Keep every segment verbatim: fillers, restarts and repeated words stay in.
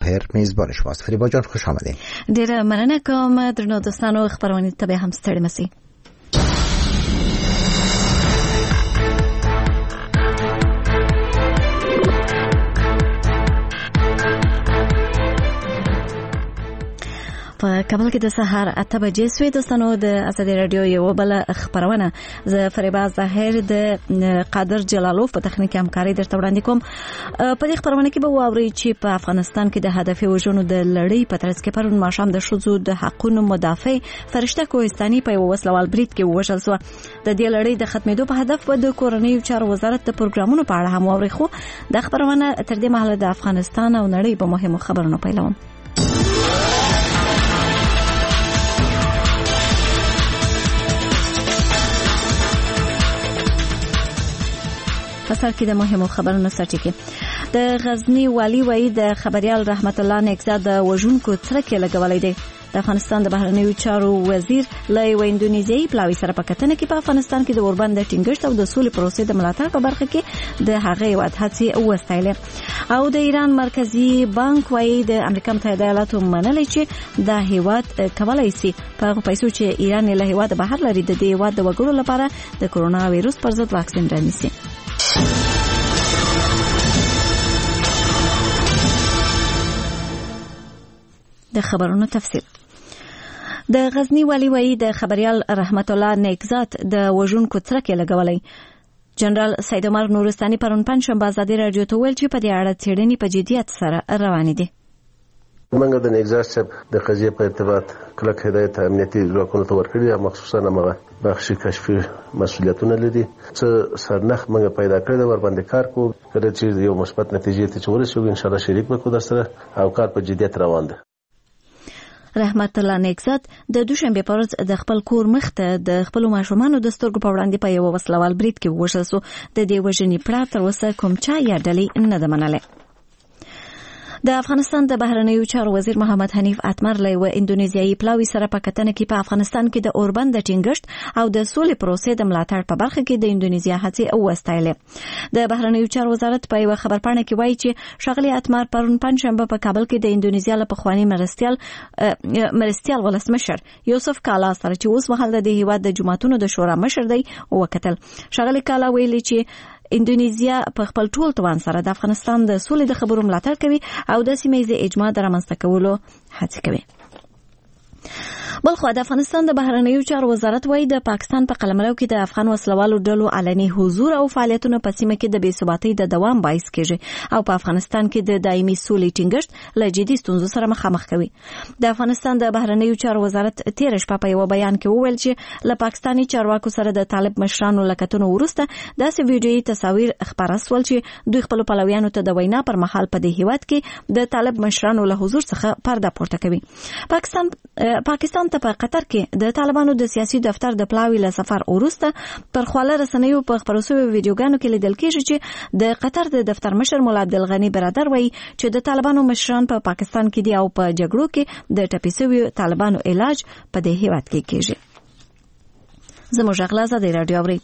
ظاهر میزبان شماست. فریبا جان خوش آمدید. ډیره مننه کوم درنو دوستانو، خبرونه ته به هم ستړي مسئ. په کابل کې د سهار اته بجې سوې. دوستانو د ازادي رادیو یو بل خبرونه ز فریبا ظاهر د قادر جلالوف په تخنیک همکاري درته وړاندې کوم. په دې خبرونه کې به واوري چې په افغانستان کې د هدفي وژنو د لړۍ په ترڅ کې پرون ماښام د ښځو د حقوقو مدافع فرشته کوهستاني په یو وسلوال برید کې ووژل شو. د دې لړۍ د ختمېدو په هدف به د کورنیو چارو وزارت د پروګرامونو په اړه هم واوري، خو د خبرونه تر دې مهاله د افغانستان او نړۍ په مهمو خبرونو پیلوم. پسر کې د مهمو خبرونو سرټکی. د غزنی والی وایي د خبريال رحمت الله نیکزاد د وژونکو څرک لګولې دی. د افغانستان د بهرنیو چارو وزیر له و اندونیزیایي پلاوی سره په کتنه کې په افغانستان کې د اوربند د ټینګښت او د سولې پروسې د ملاتړ په برخه کې د هغې وضاحت وستایل. او د ایران مرکزی بانک وایي د امریکا متحده ایالاتو منلې چې د هیواد کولای شي په پیسو چې ایران له هیواد بهر لري د دې هیواد د وګړو لپاره د کرونا وایروس پر ضد واکسین رانیسي. د خبرونو تفصیل. د غزنی والی وایي د خبريال رحمت الله نیکزاد د وژونکو څرک لګولې. جنرال سید عمر نورستاني پرون پنځشنبه ازادي رادیو ته ویل چې په دې اړه څېړنې په جديت سره روانې دي. موږ د نیکزاد صاحب د قضیې په ارتباط کلک هدایت امنیتي ځواکونو ته ورکړي او مخصوصا هغه بخشي کشفي مسؤلیتونه لري چې سرنخ موږ پیدا کړل ور باندې کار کوو کله چې یو مثبت نتیجې ته ورسېږو ان شاء الله شریک وکړو سره او کار په جديت روان دی. رحمت الله نیکزاد د دوشنبه په ورځ د خپل کور مخته د خپل ماشومانو د سترګو په وړاندې په یو وسلوال برید کې ووژل شو. د دې وژنې پړه تر اوسه کوم چا یا ډلې نه ده منلې. د افغانستان د بهرنیو چارو وزیر محمد حنیف اتمر له و اندونیزیایي پلاوی سره په کتنه کې په افغانستان کې د اوربند د ټینګښت او د سولې پروسې د ملاتړ په برخه کې د اندونیزیا هڅې وستایلې. د بهرنیو چارو وزارت په یو خبرپاڼه کې وایي چې ښاغلي اتمر پرون پنځشنبه په کابل کې د اندونیزیا له پخوانی مرستيال مرستيال ولسمشر یوسف کالا سره چې اوس مهال د هیواد د جماعتونو د شورا مشر دی وکتل. ښاغلي کالا ویلي چې اندونیزیا په خپل ټول توان سره د افغانستان د سولې د خبرو ملاتړ کوي او د سیمه ییز اجماع د رامنځته کولو هڅه کوي. بلخو د افغانستان د بهرنیو چارو وزارت وایي د پاکستان په قلمرو کې د افغان وسلوالو ډلو علني حضور او فعالیتونه په سیمه کې د بې ثباتۍ د دوام باعث کیږي او په افغانستان کې د دایمي سولې ټینګښت له جدي ستونزو سره مخامخ کوي. د افغانستان د بهرنیو چارو وزارت تیر شپه په یو بیان کې وویل چې له پاکستاني چارواکو سره د طالب مشرانو لکتونو وروسته داسې ویډیويي تصاویر خبره سول چې دوی خپل پلویانو ته د وینا پر مهال په دې هیواد کې د طالب مشرانو له حضور څخه پرده پورته کوي. پاکستان پاکستان ته په قطر کې د طالبانو د سیاسي دفتر د پلاوی له سفر وروسته پر خواله رسنیو په خبرو شویو ویډیوګانو کې لیدل کېږي چې د قطر د دفتر مشر مولا عبدالغنی برادر وایي چې د طالبانو مشران په پا پاکستان کې دي او په جګړو کې د ټپي شویو طالبانو علاج په دې هیواد کې کېږي. زموږ غلا زده رادیو اوري.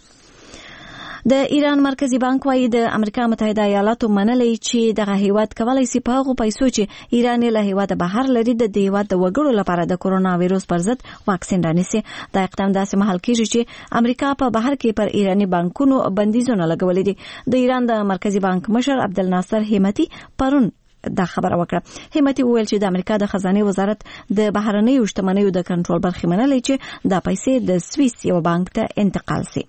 د ایران مرکزی بانک وایي د امریکا متحده ایالاتو منلې چې دغه هیواد کولای شي په هغو پیسو چې ایران له هیواد بهر لري د دې هیواد د وګړو لپاره د کرونا وایروس پر ضد واکسین رانیسي. دا اقدام داسې مهال کېږي چې امریکا په بهر کې پر ایرانی بانکونو بندیزونه لګولې دي. د ایران د مرکزی بانک مشر عبدالناصر همتی پرون دا خبره وکړه. همتی وویل چې د امریکا د خزانه وزارت د بهرنیو شتمنیو د کنټرول برخې منلې چې دا پیسې د سویس یو بانک ته انتقال شي.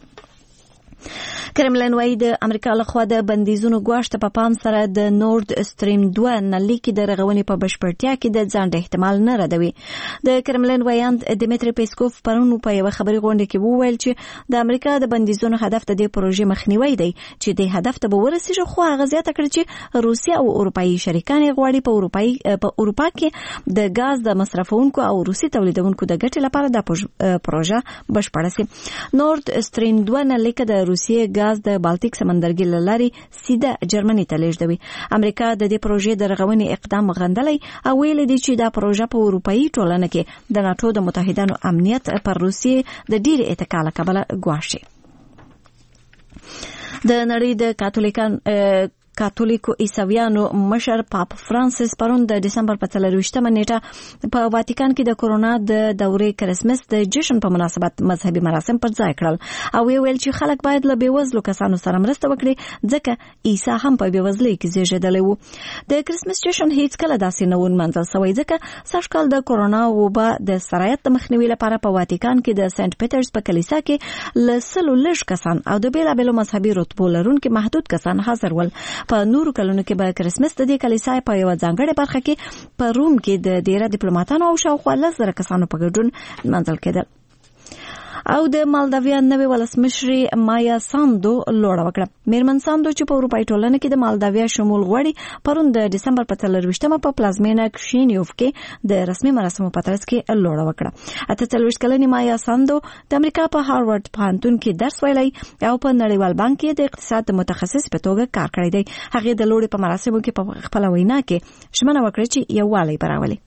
کرملین وایي د امریکا لخوا د بندیزونو ګواښ ته په پام سره د نورد استریم دوه نلۍ کې د رغونې په بشپړتیا کې د ځنډ احتمال نه ردوي. د کرملین وایاند دیمیتری پیسکوف پرون په یو خبري غونډه کې وویل چې د امریکا د بندیزونو هدف د دې پروژې مخنیوي دی چې د هدف ته به ورسیږي، خو هغه زیاته کړې چې روسیا او اروپایي شریکان غواړي په اروپایي په اروپا کې د غاز د مصرفونکو او روسي تولیدونکو د ګټې لپاره د پروژه بشپړه شي. نورد استریم دوه نلۍ کې د روسیې غاز د بالټیک سمندرګي له لارې سیده جرمني ته لیږدوي. امریکا د دې پروژې د رغونې اقدام غندلی او ویل دي چې دا پروژه په اروپایي ټولنه کې د ناتو د متحدانو امنیت پر روسیې د ډیر اتکا له کبله ګواښي. د نړۍ د کاتولیکان کاتولیکو عیسویانو مشر پاپ فرانسیس پرون د دسمبر په څلرویشتمه نیټه په واتیکان کې د کورونا د دورې کرسمس د جشن په مناسبت مذهبي مراسم پر ځای کړل او ویل چې خلک باید له بیوزلو کسانو سره مرسته وکړي ځکه عیسی هم په بیوزلۍ کې زیږیدلی و. د کرسمس جشن هیڅ کله داسې نه و نمانځل شوی ځکه سږ کال د کورونا وبا د سرایت د مخنیوي لپاره په واتیکان کې د سنت پیټرز په کلیسا کې له سلو لږ کسان او د بیلابیلو مذهبي رتبو لرونکي محدود کسان حاضر ول. په نورو کلونو کې به کرسمس د دې کلیسا په یو ځانګړې برخه کې په روم کې د ډیره ډیپلوماټانو او شاوخوا لس زره کسانو په ګډون منځل کېدل. او د مالداویا نوې ولسمشرې مایا ساندو لوړه وکړه. میرمن ساندو چې په اروپایي ټولنه کې د مالداویا شمول غواړي پرون د دسمبر په څلرویشتمه په پلازمینه کشینیوف کې د رسمي مراسمو په ترڅ کې لوړه وکړه. اته څلوېښت کلنې مایا ساندو د امریکا په هاروارد پوهنتون کې درس ویلی او په نړیوال بانک کې د اقتصاد متخصص په توګه کار کړی دی. هغه د لوړې په مراسمو کې په خپل وینا کې ژمنه وکړه چې یووالی براولي.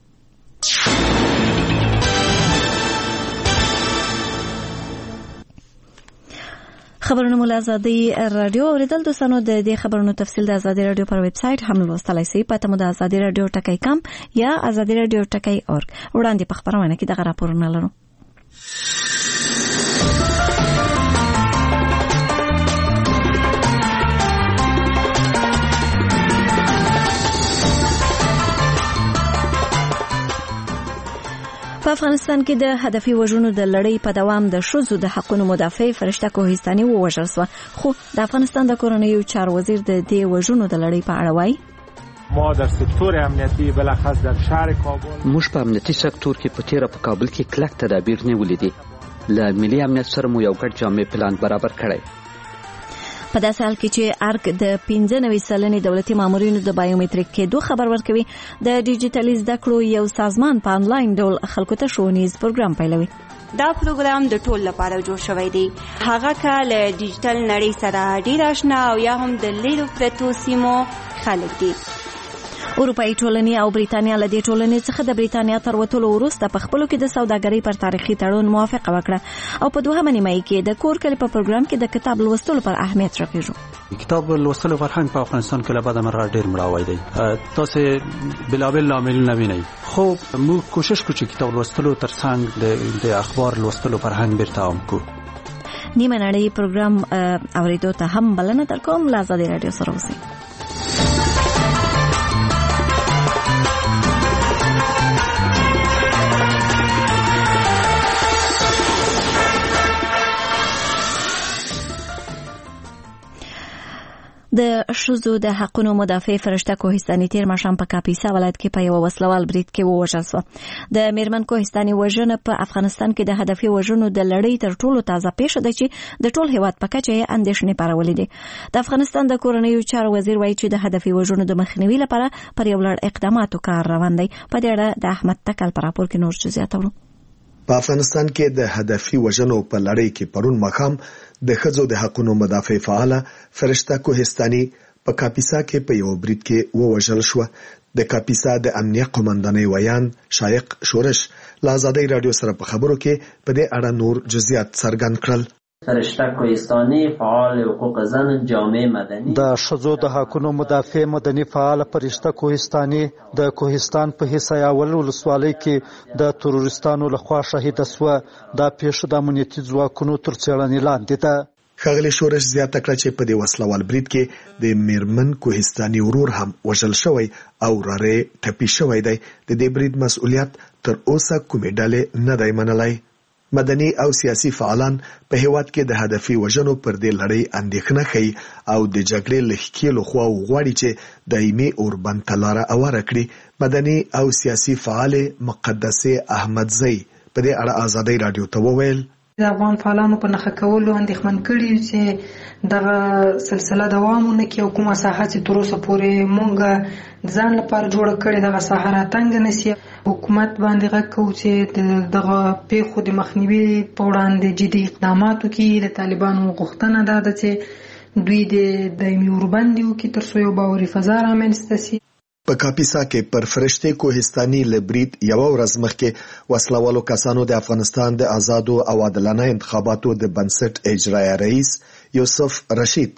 خبرونه مول ازادي رادیو اوریدل دوستانو د دې خبرونو تفصیل د ازادي رادیو پر ویب سټ هم لوستلای شئ. پته مو د ازادي رادیو ټکی کام یا ازادي رادیو ټکی اورګ. وړاندې په خبرونه کې دغه راپورونه لرو. په افغانستان کې د هدفي وژنو د لړۍ په دوام د ښځو د حقوقو مدافع فرشته کوهستاني ووژل شوه. خو د افغانستان د کورنیو چارو وزیر د دې وژنو د لړۍ په اړه وایي: ما در سکتور امنیتی بلخص در شهر کابل موږ په امنیتي سکتور کې په تیره په کابل کې کلک تدابیر نیولې دي. له ملي امنیت سره مو یو ګډ جامع پلان برابر کړی. په داسې حال کې چې ارګ د پنځه نوي سلنې دولتي مامورینو د بایومټریک کېدو خبر ورکوي، د ډیجیټلي زده کړو یو سازمان په انلاین ډول خلکو ته ښوونیز پروګرام پیلوي. دا پروګرام د ټول لپاره جوړ شوی دی، هغه کله ډیجیټل نړۍ سره ډیر آشنا او یا هم د لیرو پرتو سیمو خلک دي. اروپایي ټولنې او بریتانیا له دې ټولنې څخه د بریتانیا تر وتلو وروسته په خپلو کې د سوداګرۍ پر تاریخي تړون موافقه وکړه او په دوهمه نیمایي کې د کور کلي په پروګرام کې د کتاب لوستلو پر اهمیت راکېږو. کتاب لوستلو فرهنګ په افغانستان کې له بده مرغه ډیر مړاوی دی. تاسو بلابل عاملونه وینئ، خو موږ کوشش کوو چې کتاب لوستلو ترڅنګ د اخبار لوستلو فرهنګ بیرته عام کړو. نیمه نړۍ پروګرام اوریدو ته هم بلنه درکوم. له ازادي رادیو سره اوسئ. د ښځو د حقوقو مدافع فرشته کوهستاني تیر ماښام په کاپیسا ولایت کې په یو وسلوال برید کې ووژل شو. د میرمن کوهستاني وژنه په افغانستان کې د هدفي وژنو د لړۍ تر ټولو تازه پیښه ده چې د ټول هیواد په کچه یې اندېښنې پارولې دي. د افغانستان د کورنیو چارو وزیر وایي چې د هدفي وژنو د مخنیوي لپاره پر یو لړ اقداماتو کار روان دی. په دې اړه د احمد تکل پر راپور کې نور جزئیات اورو. په افغانستان کې د هدفي وژنو په لړۍ کې پرون ماښام د ښځو د حقوقو مدافع فعاله فرشته کوهستاني په کاپیسا کې په یو برید کې ووژل شو. د کاپیسا د امنیه قومندانۍ ویان شایق شورش له ازادي رادیو سره په خبرو کې په دې اړه نور جزئیات څرګند کړل. فرشته کوهستاني فعال حقوق زن جامع مدني د ښځو د حقوقو مدافع مدني فعال فرشته کوهستاني د کوهستان په حصایاول ولسوالۍ کې د تروریستانو لخوا شهید شو. دا پیښه د امنیتي ځواکونو تر څېړنې لاندې ده. ښاغلي شورش زیاته کړه چې په دې وسلوال برید کې د میرمن کوهستاني ورور هم وژل شوی او رارې ټپي شوی دی. د دې برید مسؤلیت تر اوسه کومې ډلې نه دی منلی. مدني او سیاسي فعالان په هیواد کې د هدفي وژنو پر دې لړۍ اندېښنه ښیي او د جګړې له ښکېلو خواو غواړي چې دایمي اوربند ته لاره هواره کړي. مدني او سیاسي فعالې مقدسې احمدزۍ په دې اړه ازادي رادیو ته وویل: د افغان فعالانو په نخښه کولو اندېښمن کړي چې دغه سلسله دوام ونکړي او کومه ساحه چې تر اوسه پورې مونږ ځان لپاره جوړه کړې دغه ساحه راتنګ نشي. حکومت باندې غږ کوو چې دغه پیښو د مخنیوي په وړاندې جدي اقدامات وکړي. د طالبانو غوښتنه دا ده چې دوی د دایمي اوربند وکړي تر څو یو باوري فضا رامنځته شي. په کاپیسا کې پر فرشته کوهستاني لبرید یو ورځ مخکې وسلوالو کسانو د افغانستان د آزادو او عادلانه انتخاباتو د بنسټ اجرایي رئیس یوسف رشید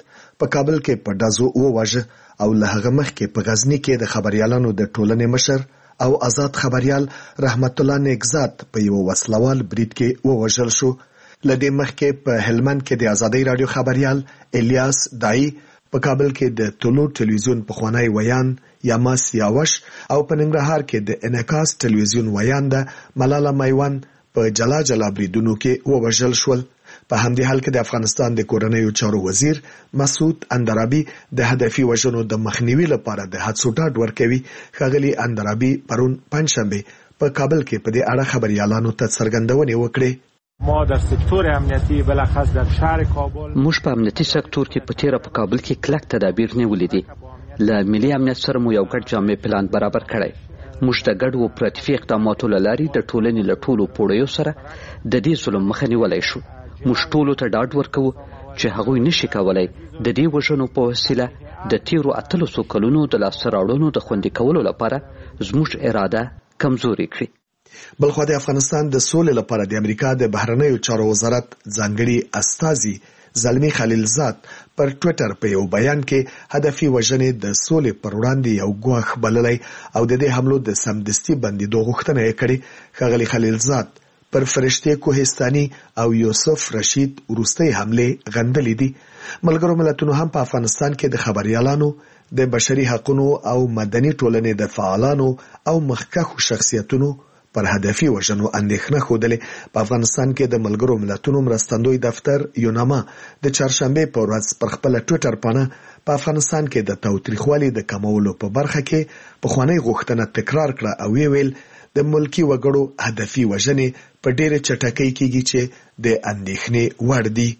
په کابل کې په ډزو وواژه او له هغه مخکې په غزنی کې د خبريالانو د ټولنې مشر او آزاد خبريال رحمت الله نیکزاد په یو وسلوال برید کې ووژل شو. لدې مخکې په هلمند کې د ازادۍ رادیو خبريال الیاس دای په کابل کې د طلوع ټلویزیون پخوانی ویان یاماس یاوش او په ننګرهار کې د انعکاس ټلویزیون ویان د ملاله میوان په جلا جلا بریدونو کې ووژل شول. په همدې حال کې د افغانستان د کورنیو چارو وزیر مسعود اندرابي د هدفي وژنو د مخنیوي لپاره د هڅو ډاډ ورکوي. ښاغلي اندرابي پرون پنځشنبه په کابل کې په دې اړه خبريالانو ته څرګندونې وکړې. ما در سکتور امنیتی بلخص در شهر کابل موږ په امنیتي سکتور کې په تیره په کابل کې کلک تدابیر نیولې دي. له ملي امنیت سره مو یو ګډ جامع پلان برابر کړی. موږ د ګډو پراتیفي اقداماتو له لارې د ټولنې له ټولو پوړیو سره د دې ظلم مخه نیولی شو. موږ ټولو ته ډاډ ورکوو چې هغوی نشي کولی د دې وژنو په وسیله د تیرو اتلسو کلونو د لاسته راوړنو د خوندي کولو لپاره زموږ اراده کمزوري کړي. بلخو د افغانستان د سولې لپاره د امریکا د بهرنیو چارو وزارت ځانګړي استازي زلمی خلیلزاد پر ټوئیټر په یو بیان کې هدفي وژنې د سولې پر وړاندې یو ګواښ بللی او د دې حملو د سمدستي بندېدو غوښتنه یې کړې. ښاغلي خلیلزاد پر فرشته کوهستاني او یوسف رشید وروستۍ حملې غندلې دي. ملګرو ملتونو هم په افغانستان کې د خبريالانو د بشري حقوقو او مدني ټولنې د فعالانو او مخکښو شخصیتونو پر هدفي وژنو اندېښنه ښودلې. په افغانستان کې د ملګرو ملتونو مرستندوی دفتر یوناما د چهارشنبه په ورځ پر خپل ټوئیټر باندې په افغانستان کې د تاوتریخوالي د کمولو په برخه کې پخوانی غوښتنه تکرار کړه او ویل د ملکی وګړو هدفي وژنې په ډېره چټکۍ کېږي چې د اندېښنې وړ دي.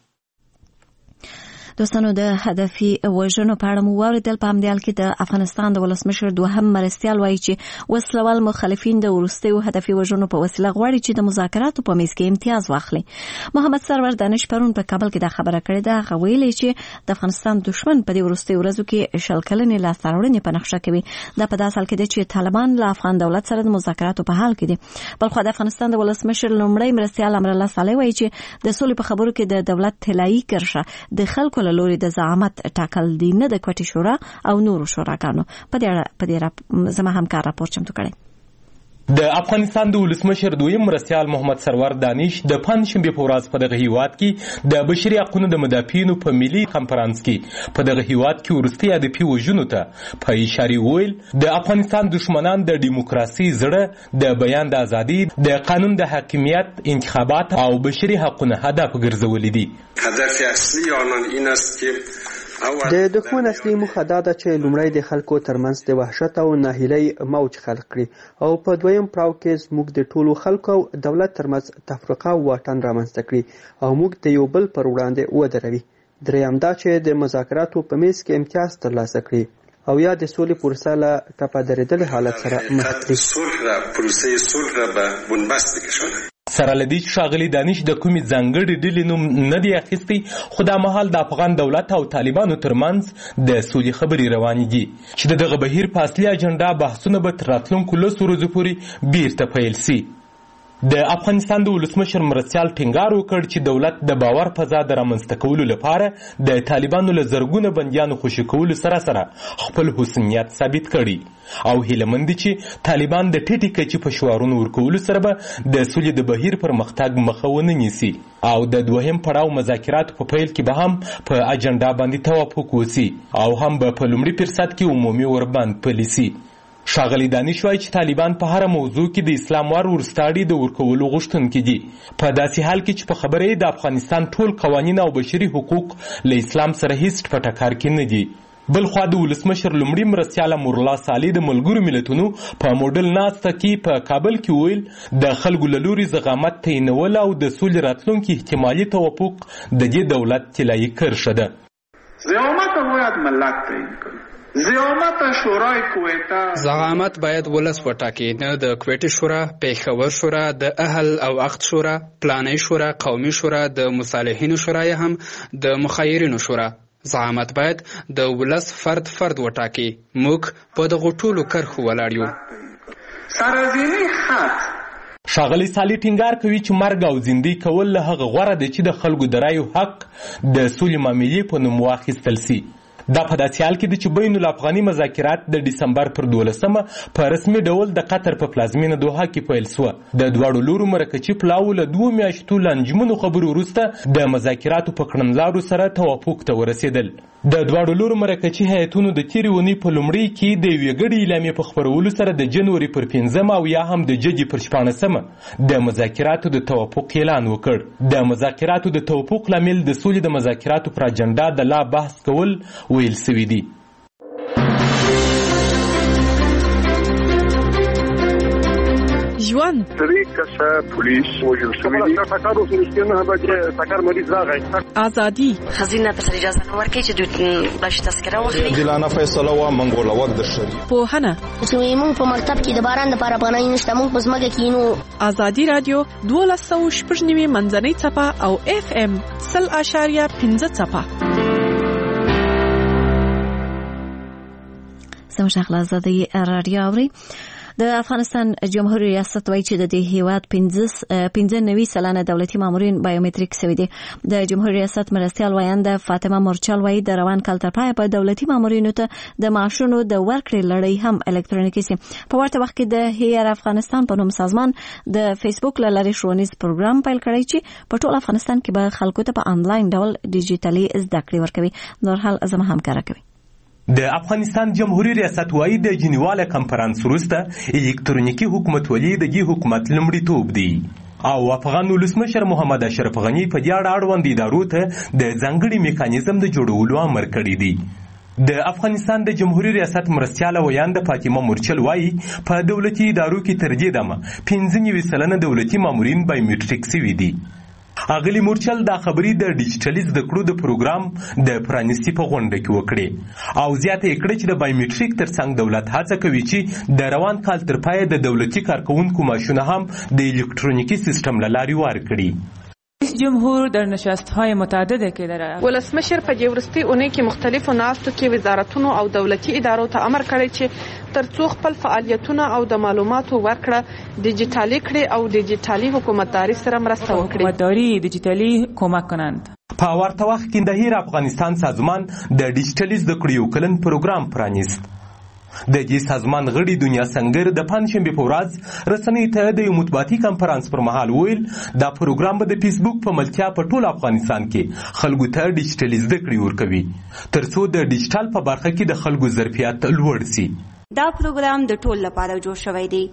دوستانو د هدفي وژنو په اړه مو واوریدل. په همدې حال کې د افغانستان د ولسمشر دوهم مرستیال وایي چې وسلوال مخالفین د وروستیو هدفي وژنو په وسیله غواړي چې د مذاکراتو په میز کې امتیاز واخلي. محمد سرور دانش پرون په کابل کې دا خبره کړې ده. هغه ویلي چې د افغانستان دشمن په دې وروستیو ورځو کې شل کلنې لاسته راوړنې په نقشه کوي. دا په داسې حال کې ده چې طالبان له افغان دولت سره د مذاکراتو په حال کې دي. بلخو د افغانستان د ولسمشر لومړی مرستیال امرالله صالح وایي چې د سولې په خبرو کې د دولت طلایي کرښه د خلکو له لوري د زعامت ټاکل دي، نه د کوټي شورا او نورو شوراګانو. په دې اړه په دې زما همکار راپور چمتو کړی. د افغانستان د ولسمشر دویم مرستیال محمد سرور دانش د پنځشنبه په ورځ په دغه هیواد کې د بشري حقوقو د مدافعینو په ملي کنفرانس کې په دغه هیواد کې ورستي هدفي وژنو ته په اشاره ویل د افغانستان دشمنان د دیموکراسي زړه، د بیان د ازادي، د قانون د حاکمیت، انتخابات او بشري حقوقو هدف ګرځولي دي. هدف اصلي آنان این است که د دښمن اصلي موخه دا ده چې لومړی د خلکو ترمنځ د وحشت او ناهیلۍ موج خلق کړي او په دویم پړاو کې زموږ د ټولو خلکو او دولت ترمنځ تفرقه او واټن رامنځته کړي او موږ د یو بل پر وړاندې ودروي. دریم دا چې د مذاکراتو په میز کې امتیاز ترلاسه کړي او یا د سولې پروسه له ټپه درېدلي حالت سره مخ کړي. صلح را پروسه صلح را به بنبست بکشونه. سره لدی ښاغلي دانش د کومې ځانګړې ډلې نوم نه دی اخیستی، خو دا مهال د افغان دولت او طالبانو ترمنځ د سولې خبرې روانې دي چې دغه بهیر په اصلي اجنډا بحثونه به تر راتلونکو لسو ورځو پورې بیرته پیل سي. د افغانستان د ولسمشر مرستیال ټینګار وکړ چې دولت د باور فضا د رامنځته کولو لپاره د طالبانو له زرګونه بندیانو خوشي کولو سره سره خپل حسنیت ثابت کړي او هیلهمند دي چې طالبان د ټیټې کچې په شعارونو ورکولو سره به د سولې د بهیر پرمختګ مخه ونه نیسي او د دوهم پړاو مذاکراتو په پیل کې به هم په اجنډا باندې توافق وسي او هم به په لومړي فرصت کې عمومي وربند پلي سي. ښاغلي دانش وایي چې طالبان په هره موضوع کې د اسلام وار ورستاړي د ورکولو غوښتونکي دي، په داسې حال کې چې په خبره یې د افغانستان ټول قوانین او بشري حقوق له اسلام سره هیڅ په ټکر کې نه دي. بلخوا د ولسمشر لومړي مرستیال امرالله صالح د ملګرو ملتونو په موډل ناسته کې په کابل کې ویل د خلکو له لوري زغامت تعینول او د سولې راتلونکي احتمالي توافق د دې دولت طلایي کرښه ده. زعامت باید ملت تعیین کړي. زعامت شورای کویتا زعامت باید ولس وټاکي، نه د کویټي شورا، پېښور شورا، د اهل او اخت شورا، پلاني شورا، قومي شورا، د مصالحینو شورا یا هم د مخیرینو شورا. زعامت باید د ولس فرد فرد وټاکي. موږ په دغه ټولو کرښو ولاړ یو. سرزمینی خط ښاغلی سالي ټینګار کوي چې مرګ او زندۍ کول له هغه غوره دی چې د خلکو د رایو حق د سولې معاملې په نوم واخیستل سي. دا په داسې حال کې ده چې بین الافغاني مذاکرات د ډسمبر پر دولسمه په رسمي ډول د قطر په پلازمینه دوحه کې پیل سوه. د دواړو لورو مرکچي پلاوو له دوو میاشتو لنجمنو خبرو وروسته د مذاکراتو په کړنلارو سره توافق ته ورسېدل. د دواړو لورو مرکچي هیئتونو د تېرې اونۍ په لومړۍ کې د یوې ګډې اعلامیې په خپرولو سره د جنوري پر پنځمه او یا هم د جدي پر شپاړسمه د مذاکراتو د توافق اعلان وکړ. د مذاکراتو د توافق لامل د سولې د مذاکراتو پر اجنډا د لا بحث کول ویل سوي دي. ژوند درې کسه پولیس وژل شوي دي. ټکر اوس نږدې نهه بجې ټکر مریض راغی. ازادي ښځینه ته اجازه نه ورکوي چې دوی بلشي تذکره واخلي. عادلانه فیصله وه موږ ولوک د شري پوهنه چې موږ په مکتب کې د باران دپاره پناه نشته، موږ په ځمکه کې نو. ازادي راډیو دولس سوه شپږ نوي منځنۍ څپه او اف ام سل اشاریه پنځه څپه. زموږ اخلا ازادي راډیو اوري. د افغانستان جمهوریت ریاست وایي چې د دې هیواد پنځه نوي سلنه دولتي مامورین بایومټریک شوي دي. د جمهوریت ریاست مرستیال وایانده فاطمه مورچل وایي د روان کال تر پایه په دولتي مامورینو ته د معاشونو د ورکړې لړۍ هم الکترونیکي سي. په ورته وخت کې د هیر افغانستان په نوم سازمان د فیسبوک له لارې ښوونیز پروګرام پیل کړی چې په ټول افغانستان کې به خلکو ته په انلاین ډول ډیجیټلي زده کړې ورکوي. نور حال زما همکاره کوي. د افغانستان جمهوریت ریاست وایي د جنیواله کنفرانس وروسته الکترونیکي حکومتولي د دې حکومت لومړیتوب دی او افغان ولسمشر محمد اشرف غني په دې اړه اړوند ادارو ته د ځانګړي میکانیزم د جوړولو امر کړی دی. د افغانستان د جمهوریت ریاست مرستیاله ویانده فاطمه مورچل وایي په دولتي ادارو کې تر دې دمه پنځه نوي سلنه دولتي مامورین بایومټریک شوي دي. اغلی مورچل دا خبري د ډیجیټلي زده کړو د پروګرام د پرانیستي په غونډه کې وکړې او زیاته یې کړه چې د بایومټریک ترڅنګ دولت هڅه کوي چې د روان کال تر پایه د دولتي کارکوونکو معاشونه هم د الکترونیکي سیستم له لارې ورکړي. رئیس جمهور در نشست‌های متعدده که داره ولسمشر په دې وروستي اونۍ کې مختلفو ناستو کې وزارتونو او دولتي ادارو ته امر کړی چې ترڅو خپل فعالیتونه او د معلوماتو ورکړه ډیجیټالي کړي او ډیجیټالي حکومتداري سره مرسته وکړي. حکومتداري ډیجیټالي کمک کنند. په ورته وخت کې د هیر افغانستان سازمان د ډیجیټلي زده کړې یو کلن پروګرام پرانیست. د دې سازمان غړي دنیا سنگر د پنځشنبې په ورځ رسنۍ ته د یو مطبوعاتي کنفرانس پر مهال ویل دا پروګرام به د فیسبوک په ملتیا په ټول افغانستان کې خلکو ته ډیجیټلي زده کړې ورکوي ترڅو د ډیجیټل په برخه کې د خلکو ظرفیت لوړ سي. دا پروګرام د ټول لپاره جوړ شوی دی.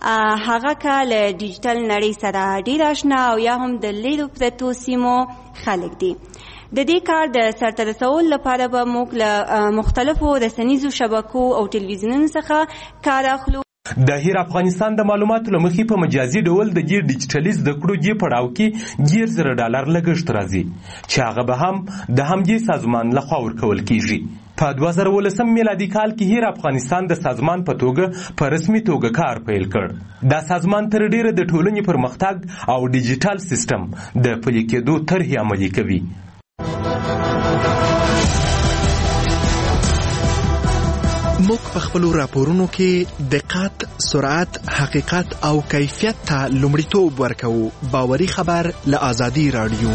هغه که له ډیجیټل نړۍ سره ډېر آشنا او یا هم د لیرو پرتو سیمو خلک دي. د دې کار د سرته رسولو لپاره به موږ له مختلفو رسنیزو شبکو او ټلویزیونونو څخه کار اخلو. د هیر افغانستان د معلوماتو له مخې په مجازي ډول د دې ډیجیټلي زده کړو دې پړاو کې ډېر زره ډالر لګښت راځي چې هغه به هم د همدې سازمان لخوا ورکول کیږي. په دوه زره ولسم میلادي کال کې هیر افغانستان د سازمان په توګه په رسمي توګه کار پیل کړ. دا سازمان تر ډیره د ټولنې پرمختګ او ډیجیټل سیستم د پلي کېدو طرحې عملي کوي. موږ په خپلو راپورونو کې دقت، سرعت، حقیقت او کیفیت ته لومړیتوب ورکوو. باوري خبر له ازادي راډیو.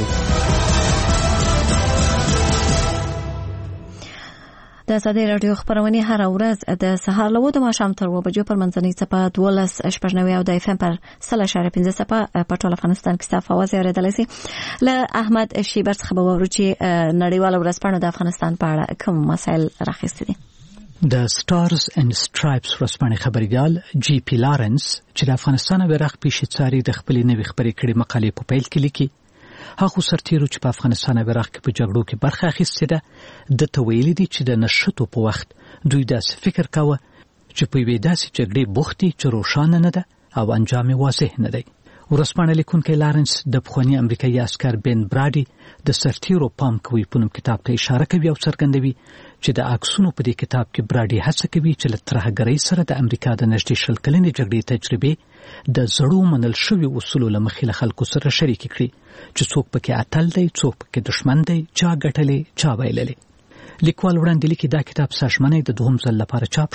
د ازادي راډیو خبرونه هر ورځ د سهار له د ماښام تر اوه بجو پر منځنۍ څپه دولس شپږ نوي او د اف ام پر سل اشاریه پنځه څپه په ټول افغانستان کې ستاسو اواز اورېدلی سي. له احمد شیبر څخه به واورو چې نړیواله ورځپاڼه د افغانستان په اړه کوم مسایل راخیستي دي. د سټارز اینڈ سټرایپس ورځپاڼې خبريال جی پی لارنس چې د افغانستان او عراق پیشڅاري د خپلې نوې خبرې کړي مقالې په پیل کې لیکي هغه سرتیرو چې په افغانستان او عراق کې په جګړو کې برخه اخیستې ده د تویل دي چې د نشټو په وخت دوی داسې فکر کاوه چې په یوې داسې جګړې بوختي چې روښانه نه ده او انجام واضح نه دی. ورځپاڼه لیکونکی لارنس د پخواني امریکایي عسکر بن براډي د سرتیرو پام کوي په نوم کتاب ته اشاره کوي او څرګندوي چې د عکسونو په دې کتاب کې براډي هڅه کوي چې له ترهګرۍ سره د امریکا د نږدې شل کلنې جګړې تجربې د زړو منل شوي اصولو له مخې له خلکو سره شریکې کړي چې څوک پکې اتل دی، څوک پکې دښمن دی، چا ګټلې چا بایللې. لیکوال وړاندې لیکي دا کتاب سږمنۍ د دوهم ځل لپاره چاپ شو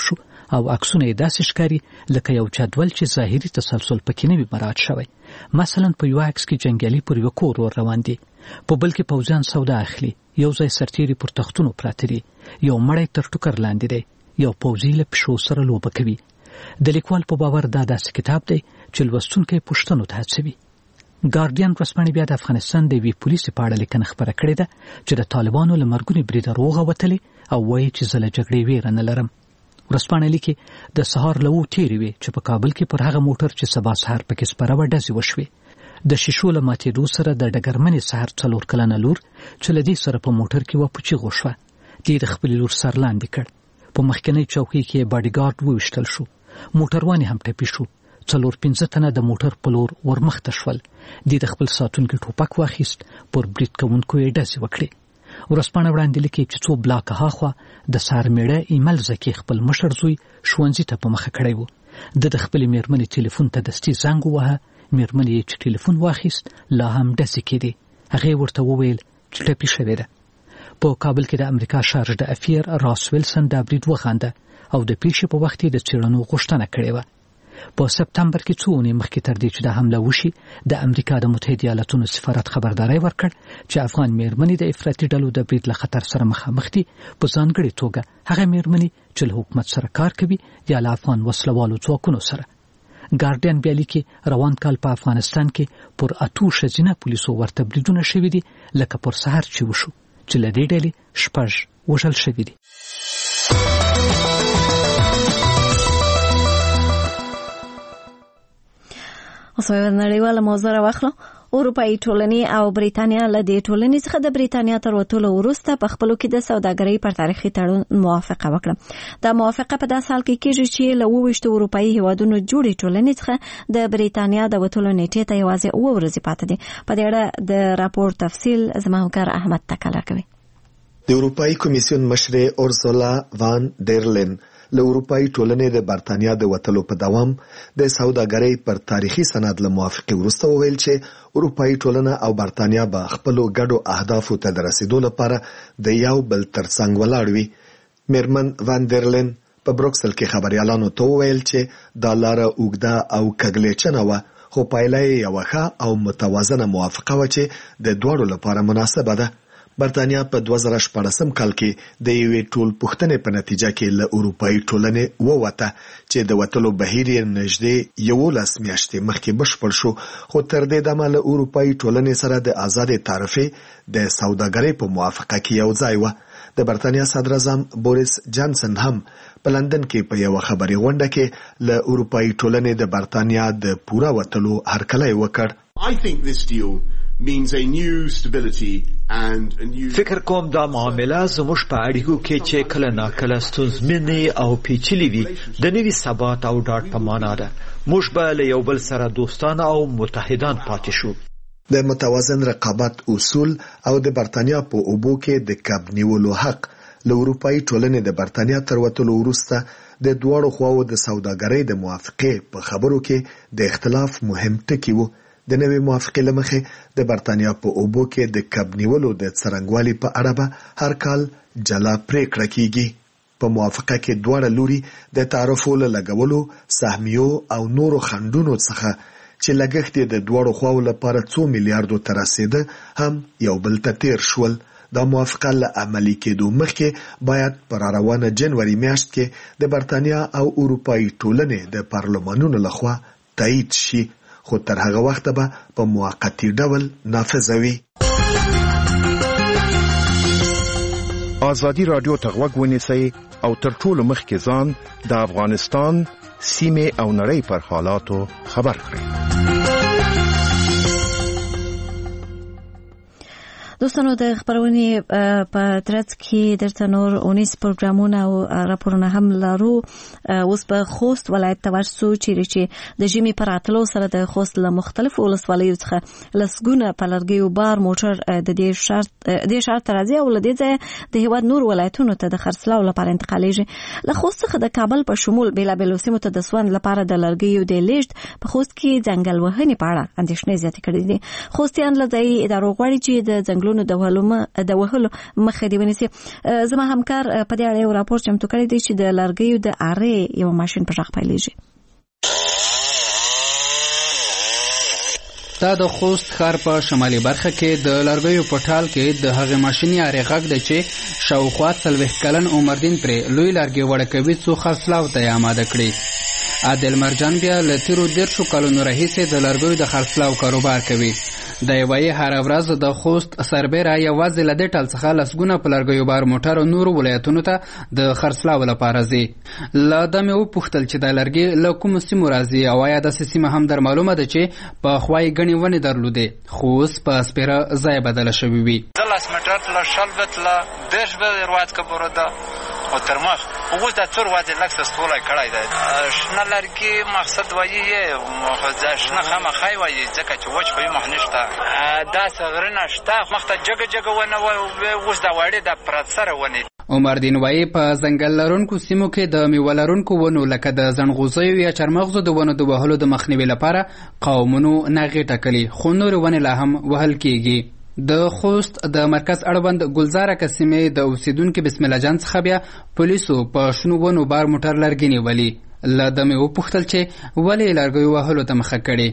او عکسونه یې داسې ښکاري لکه یو جدول چې ظاهري تسلسل پکې نه وي مراعات شوی. مثلا په یو عکس کې جنګیالي پر یو کور ور روان دي، په بل کې پوځیان سودا اخلي، یو ځای سرتیري پر تختونو پراته دي، یو مړی تر ټوکر لاندې دی، یو پوځي له پښو سره لوبه کوي. د لیکوال په باور دا داسې کتاب دی چې لوستونکی پوښتنو ته هڅوي. ګارډین ورځپاڼې بیا د افغانستان د یوې پولیسې په اړه لیکنه خپره کړې ده چې د طالبانو له مرګونې بریده روغه وتلې او وایي چې زه له جګړې ویره نه لرم. ورځپاڼه لیکي د سهار له اوو تېرې وې چې په کابل کې پر هغه موټر چې سبا سهار پکې سپره وه ډزې وشوې. د شیشو له ماتېدو سره د ډګرمنې سهار څلور کلنه لور چې له دې سره په موټر کې وه په چیغو شوه. دې د خپلې لور سر لاندې کړ. په مخکنۍ چوکۍ کې یې باډیګارډ وویشتل شو. موټروان هم ټپي شو. څلور پنځه تنه د موټر په لور ورمخته شول. دې د خپل ساتونکي ټوپک واخیست، پر برید کوونکو یې ډزې وکړې. ورځپاڼه وړاندې لیکي چې څو بلاکه هاخوا د سارمېړه ایمل زکي خپل مشر زوی ښوونځي ته په مخه کړی و. د د خپلې میرمنې ټلیفون ته دستي زنګ ووهه. میرمنې یې چې ټلیفون واخیست لا هم ډزې کېدې. هغې ورته وویل چې ټپي شوې ده. په کابل کې د امریکا شارج د افیر راس ویلسن دا برید وخانده او د پیښې په وخت کې د څېړنو غوښتنه کړې وه. په سپتمبر کې څو اونۍ مخکې تر دې چې دا حمله وشي، د امریکا د متحده ایالاتونو سفارت خبرداری ورکړ چې افغان میرمنې د افراطي ډلو د برید له خطر سره مخامخ دي، په ځانګړې توګه هغه میرمنې چې له حکومت سره کار کوي یا له افغان وسلوالو ځواکونو سره. ګارډین بیا لیکي روان کال په افغانستان کې پر اتو ښځینه پولیسو ورته بریدونه شوي دي لکه پر سهار چې وشو چې له دې ډلې شپږ وژل شوي دي. اوس یو نړیواله موضوع راواخلو. اروپایي ټولنې او بریتانیا له دې ټولنې څخه د بریتانیا تر وتلو وروسته په خپلو کې د سوداګرۍ پر تاریخي تړون موافقه وکړه. دا موافقه په داسې حال کې کېږي چې له اووه ویشتو اروپایي هیوادونو جوړې ټولنې څخه د بریتانیا د وتلو نیټې ته یوازې اووه ورځې پاتې دي. په دې اړه د راپور تفصیل زما همکار احمد تکله کوي. د اروپایي کمیسیون مشر اورسولا وان ډرلین له اروپایي ټولنې د برتانیا د وتلو په دوام د سوداګرۍ پر تاریخي سند له موافقه وروسته وویل چې اروپایي ټولنه او برتانیا به خپل ګډو اهدافو ته د رسیدو لپاره د یو بل ترڅنګ ولاړ وي. میرمن وان ډرلین په بروکسل کې خبريالانو ته وویل چې دا لاره اوږده او کږلېچنه وه، خو پایله یې یوه ښه او متوازنه موافقه وه چې د دواړو لپاره مناسبه ده. برتانیا په دوه زره شپاړسم کال کې د یوې ټول پوښتنې په نتیجه کې له اروپایي ټولنې ووته چې د وتلو بهیر یې نږدې یولس میاشتې مخکې بشپړ شو، خو تر دې دمه له اروپایي ټولنې سره د آزادې تعرفې د سوداګرۍ په موافقه کې یو ځای وه. د برتانیا صدر اعظم بوریس جانسن هم په لندن کې په یو خبري غونډه کې له اروپایي ټولنې د برتانیا د پوره وتلو هرکلی وکړ. I think this deal means a new stability and a new فکر کوم دا معامله زموږ په اړیکو کې چې کله ناکله ستونزمنې او پیچلې وي د نوي ثبات او ډاډ په معنا ده. موږ به له یو بل سره دوستان او متحدان پاتې شو. د متوازن رقابت اصول او د برتانیا په اوبو کې د کب نیولو حق له اروپایي ټولنې د برتانیا تر وتلو وروسته د دواړو خواو د سوداګرۍ د موافقې په خبرو کې د اختلاف مهم ټکی وو. د نوې موافقې له مخې د برتانیا په اوبو کې د کب نیولو د څرنګوالي په اړه به هر کال جلا پریکړه کیږي. په موافقه کې دواړه لوري د تعرفو له لګولو، سهمیو او نورو خنډونو څخه چې لګښت د دواړو خواو لپاره څو میلیارډو ته رسیده هم یو بل ته تیر شول. دا موافقه له عملي کېدو مخکې باید پر روانه جنوري میاشت کې د برتانیا او اروپایي ټولنې د پارلمانونو لخوا تایید شي، خو تر هغه وخته به په موقتی ډول نافذ وي. ازادي رادیو ته غوږ ونیسئ او تر ټولو مخکې ځان د افغانستان سیمه او نړۍ پر حالاتو خبر کړئ. دوستانو د خبرونې په ترڅ کې درته نور اونیس پروګرامونه او راپورونه هم لرو. اوس په خوست ولایت ته ورسو چیرې چې د ژمي پر راتلو سره د خوست له مختلفو ولسوالیو څخه لسګونه په لرګیو بار موټر د دې شرط د شرط راځي او له دې ځای د هیواد نور ولایتونو ته د خرڅلاو لپاره انتقالیږي. له خوست څخه د کابل په شمول بیلابیلو سیمو ته د سوند لپاره د لرګیو د لیږد په خوست کې ځنګل وهنې په اړه اندېښنې زیاتې کړې دي. خوستیان له ځایي ادارو غواړي چې د ځنګل ځنګلونو د وهلو د وهلو مخه دی ونیسي. زما همکار په دې اړه یو راپور چمتو کړی دی چې د لرګیو د اره یو ماشين په ځخ پیلېږي. دا د خوست ښار په شمالي برخه کې د لرګیو په ټال کې د هغې ماشیني ارې غږ دی چې شاوخوا څلوېښت کلن عمردین پرې لوی لرګي وړه کوي څو خرڅلاو ته یې اماده کړي. عادل مرجان بیا له تیرو دېرشو کلونو راهیسې د لرګیو د خرڅلاو کاروبار کوي. دی وایي هره ورځ د خوست سربیره یوازې له دې ټال څخه لسګونه په لرګیو بار موټرو نورو ولایتونو ته د خرڅلاو لپاره ځي. له ده مې وپوښتل چې دا لرګي له کومو سیمو راځي او آیا داسې سیمه هم در معلومه ده چې پخوا یې ګڼې ونې درلودې خو اوس په سپېره ځای بدله شوې وي. لس متر له شل بت له دېرش بت رواج که بروده او تر مخ اوس دا څو ورځې لږ څه ستولی کړی دی. شنه لرګي مقصد وایي یې شنه خامخای وایي ځکه چې وچ خو یې مخ نشته. داسې غرونه شته مخ ته جګه جګه ونه اوس دا وړې د پرتسره ونې. عمردین وایي په ځنګل لرونکو سیمو کې د میوه لرونکو ونو لکه د ځنغوزیو یا چارمغزو د ونو د وهلو د مخنیوي لپاره قومونو ناغې ټکلي خو نورې ونې لا هم وهل کیږي. د خوست د مرکز اړوند ګلزاره سیمې د اوسیدونکو بسم الله جان څخه بیا پولیسو په شنو ونو بار موټر لرګي نیولي. له ده مې وپوښتل چې ولې لرګیو وهلو ته مخه کړې.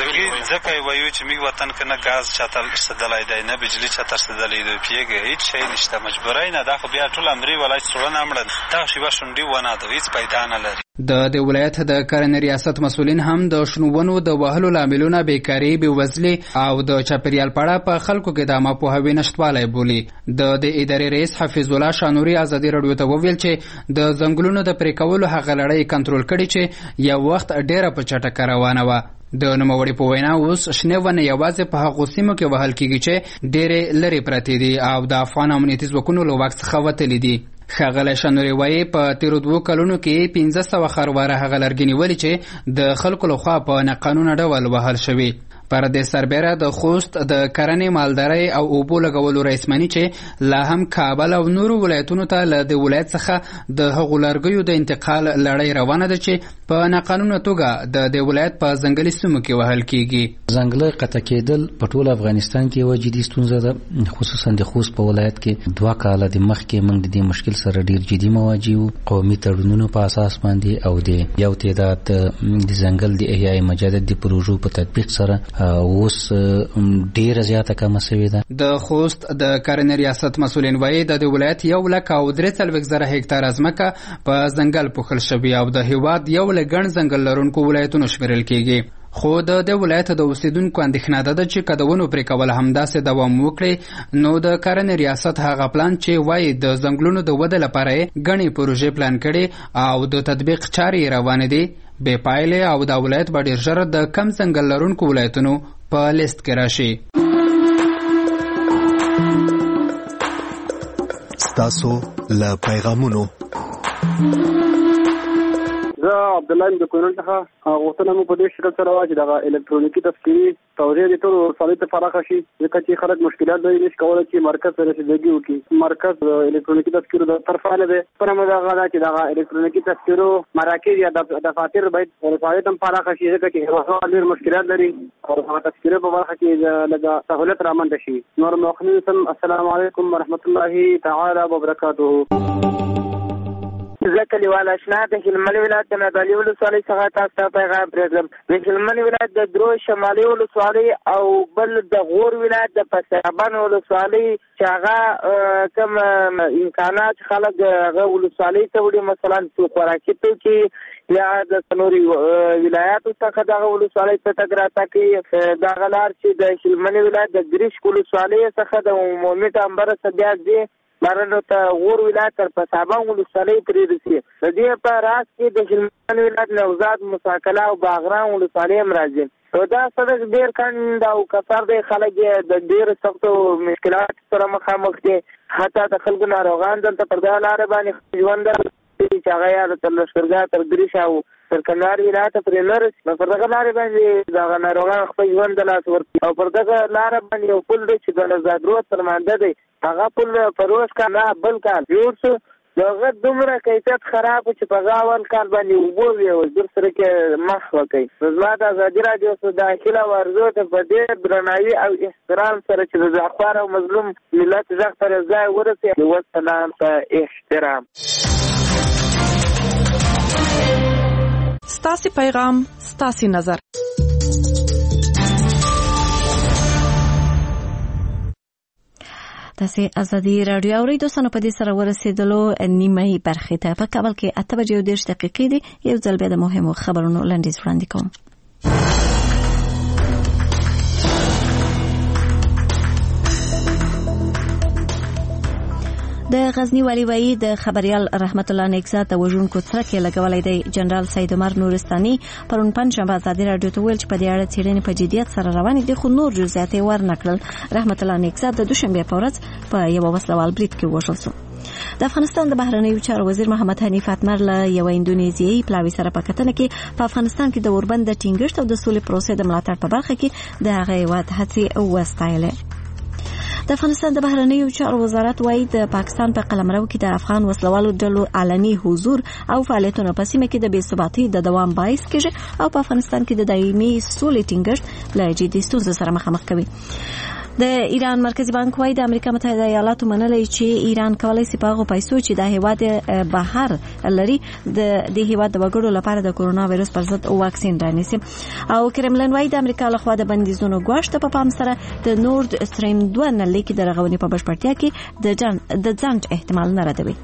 ځکه یې وایو چې موږ وطن کې نه ګاز چاته رسېدلی دی نه بجلي چاته رسېدلی دی پوهېږې هېڅ شی نشته مجبورۍ نه دا خو بیا ټول امري ولایت سوړنه مړه دغه شیبه شونډي ونه ده هېڅ پیدا نه لري. د دې ولایت د کرنې ریاست مسؤلین هم د شنو ونو د وهلو لاملونه بېکاري بېوزلي او د چاپیریال په اړه په خلکو کې د عامه پوهاوي نشتوالی بولي. د دې ادارې رئیس حفیظ الله شانوري ازادي راډیو ته وویل چې د ځنګلونو د پرې کولو هغه لړۍ کنټرول کړي چې یو وخت ډېره په چټکه روانه وه. د نوموړي په وینا اوس شنې ونې یوازې په هغو سیمو کې وهل کېږي چې ډېرې لرې پرتې دي او د افغان امنیتي ځواکونو له واک څخه وتلي دي. ښاغلی شانوري وایي په تېرو دوو کلونو کې پنځه سوه خرواره هغه لرګي نیولي چې د خلکو لخوا په ناقانونه ډول وهل شوي. پر دې سربیره د خوست د کرنې مالدارۍ او اوبو لګولو رئیس مني چې لا هم کابل او نورو ولایتونو ته له د ولایت څخه د هغو لرګیو د انتقال لړۍ روانه ده چې په ناقانونه توګه د دې ولایت په ځنګلي سیمو کې وهل کیږي. ځنګله قطع کېدل په ټول افغانستان کې یوه جدي ستونزه ده خصوصا د خوست په ولایت کې دوه کاله د مخکې موږ د دې مشکل سره ډیر جدي مواجه وو. قومي تړونونو په اساس باندې او د یو تعداد د ځنګل د احیای مجدد د پروژو په تطبیق سره اوس ډیره زیاته کمه شوې ده. د خوست د کرنې ریاست مسؤلین وایي د دې ولایت یو لک او درې څلوېښت زره هکتاره ځمکه په ځنګل پوښل شوې او د هېواد یو له ګڼ ځنګل لرونکو ولایتونو شمیرل کېږي. خو د دې ولایت د اوسیدونکو اندېښنه ده چې که د ونو پرې کول همداسې دوام وکړي نو د کرنې ریاست هغه پلان چې وایي د ځنګلونو د وده لپاره یې ګڼې پروژې پلان کړي او د تطبیق چارې یې روانې دي بې پایلې او دا ولایت به ډېر ژر د کم ځنګل لرونکو ولایتونو په لیست کې راشي. ستاسو له پیغامونو زه عبدالله یم د کونړ څخه غوښتنه مو په دې شکل سره وه چې دغه الکترونیکي تذکرې توزیع د ټولو ولسوالیو ته پراخه شي ځکه چې خلک مشکلات لري نشي کولی چې مرکز ته رسېدګي وکړي. مرکز د الکترونیکي تذکرو د طرف فعاله دی. خبره مو دغه ده چې دغه الکترونیکي تذکرو مراکز یا دفاتر باید ولسوالیو ته هم پراخه شي ځکه چې هېوادوال ډېر مشکلات لري او هغه تذکرې په برخه کې لږه سهولت رامنځته شي. نور مؤخرین سم السلام علیکم ورحمة الله تعالی وبرکاته. زه کلیوال اشنا د هلمند ولایت د نادعلي ولسوالۍ څخه تاسو ته پیغام پرېږدم. د هلمند ولایت د درو شمالي ولسوالۍ او بل د غور ولایت د پسابند ولسوالۍ چې هغه کوم امکانات خلک هغه ولسوالۍ ته وړي مثلا خوراکي توکي یا د نورو ولایاتو څخه دغه ولسوالۍ ته تګ راتګ کوي. دغه لار چې د هلمند ولایت د ګریشک ولسوالۍ څخه د عمومي ټامبره څخه بیا ځي بارنو ته غور ولایت تر پسابند ولسوالۍ پورې رسي. د دې په راس کې د هلمند ولایت نوزاد مساکله او باغران ولسوالۍ هم راځي. دا سړک ډېر کند او کثر دی. خلک د ډېرو سختو مشکلاتو سره مخامخ دي. حتی د خلکو ناروغان دلته پر دغه لارې باندې ژوند چې هغه یا تر لښکرګاه تر ګریش او تر کندهار ولایت پورې نه رسي نو پر دغه لارې باندې دغه ناروغان خپل ژوند د لاس ورکوي. او پر دغه لاره باندې یو پل دی چې د نوزاد رود تر مانده دی. هغه پل په روز کال نه بل کال جوړ شو دغه دومره کیفیت خراب چې په غاول کال باندې اوبو وي او در سره کې مخ وکړي. زما د ازادي راډیو څخه داخله ورزو ته په ډېر درناوي او احترام سره چې د ځخوار او مظلوم ملت ځخ پر ځای ورسي والسلام ته احترام. ستاسي پیغام ستاسي نظر. تاسو ازادي رادیو اورئ. دوستانو په دې سره ورسېدلو نیمه برخه ته. په کابل کې اته بجې او دېرش دقیقې دي. یو ځل بیا د مهمو خبرونو لنډیز وړاندې کوم. د غزنی والی وایي د خبريال رحمت الله نیکزاد د وژونکو څرک لګولای دی. جنرال سید عمر نورستاني پرون پنځه ازادي رادیو ته ویل چې په دې اړه څېړنې په جدیت سره روانې دي، خو نور جزئیات یې ورنکړل. رحمت الله نیکزاد د دوشنبه په ورځ په یو وسلوال برید کې وژل شو. د افغانستان د بهرنیو چارو وزیر محمد حنیف اتمر له یو اندونیزیایي پلاوي سره په کتنه کې په افغانستان کې د اوربند د ټینګښت او د سولې پروسې د ملاتړ په برخه کې د هغه هیواد هڅې وستایلې. د افغانستان د بهرنیو چارو وزارت وايي د پاکستان په قلمرو کې د افغان وسلوالو ډلو علني حضور او فعالیتونه په سیمه کې د بې ثباتۍ د دوام باعث کېږي او په افغانستان کې د دایمي سولې ټینګښت له جدي ستونزو سره مخامخ کوي. د ایران مرکزی بانک وايي د امریکا متحده ایالاتو منلي چې ایران کولای شي په هغه پیسو چې د هیواد بهر لري د دې هیواد د وګړو لپاره د کورونا وایرس پر ضد واکسین رانیسي. او کرملن وايي د امریکا لخوا د بندیزونو غوښته په پام سره د نورد استریم دوه نلۍ کې د رغونې په بشپړتیا کې د جن د ځنډ احتمال نه ردوي.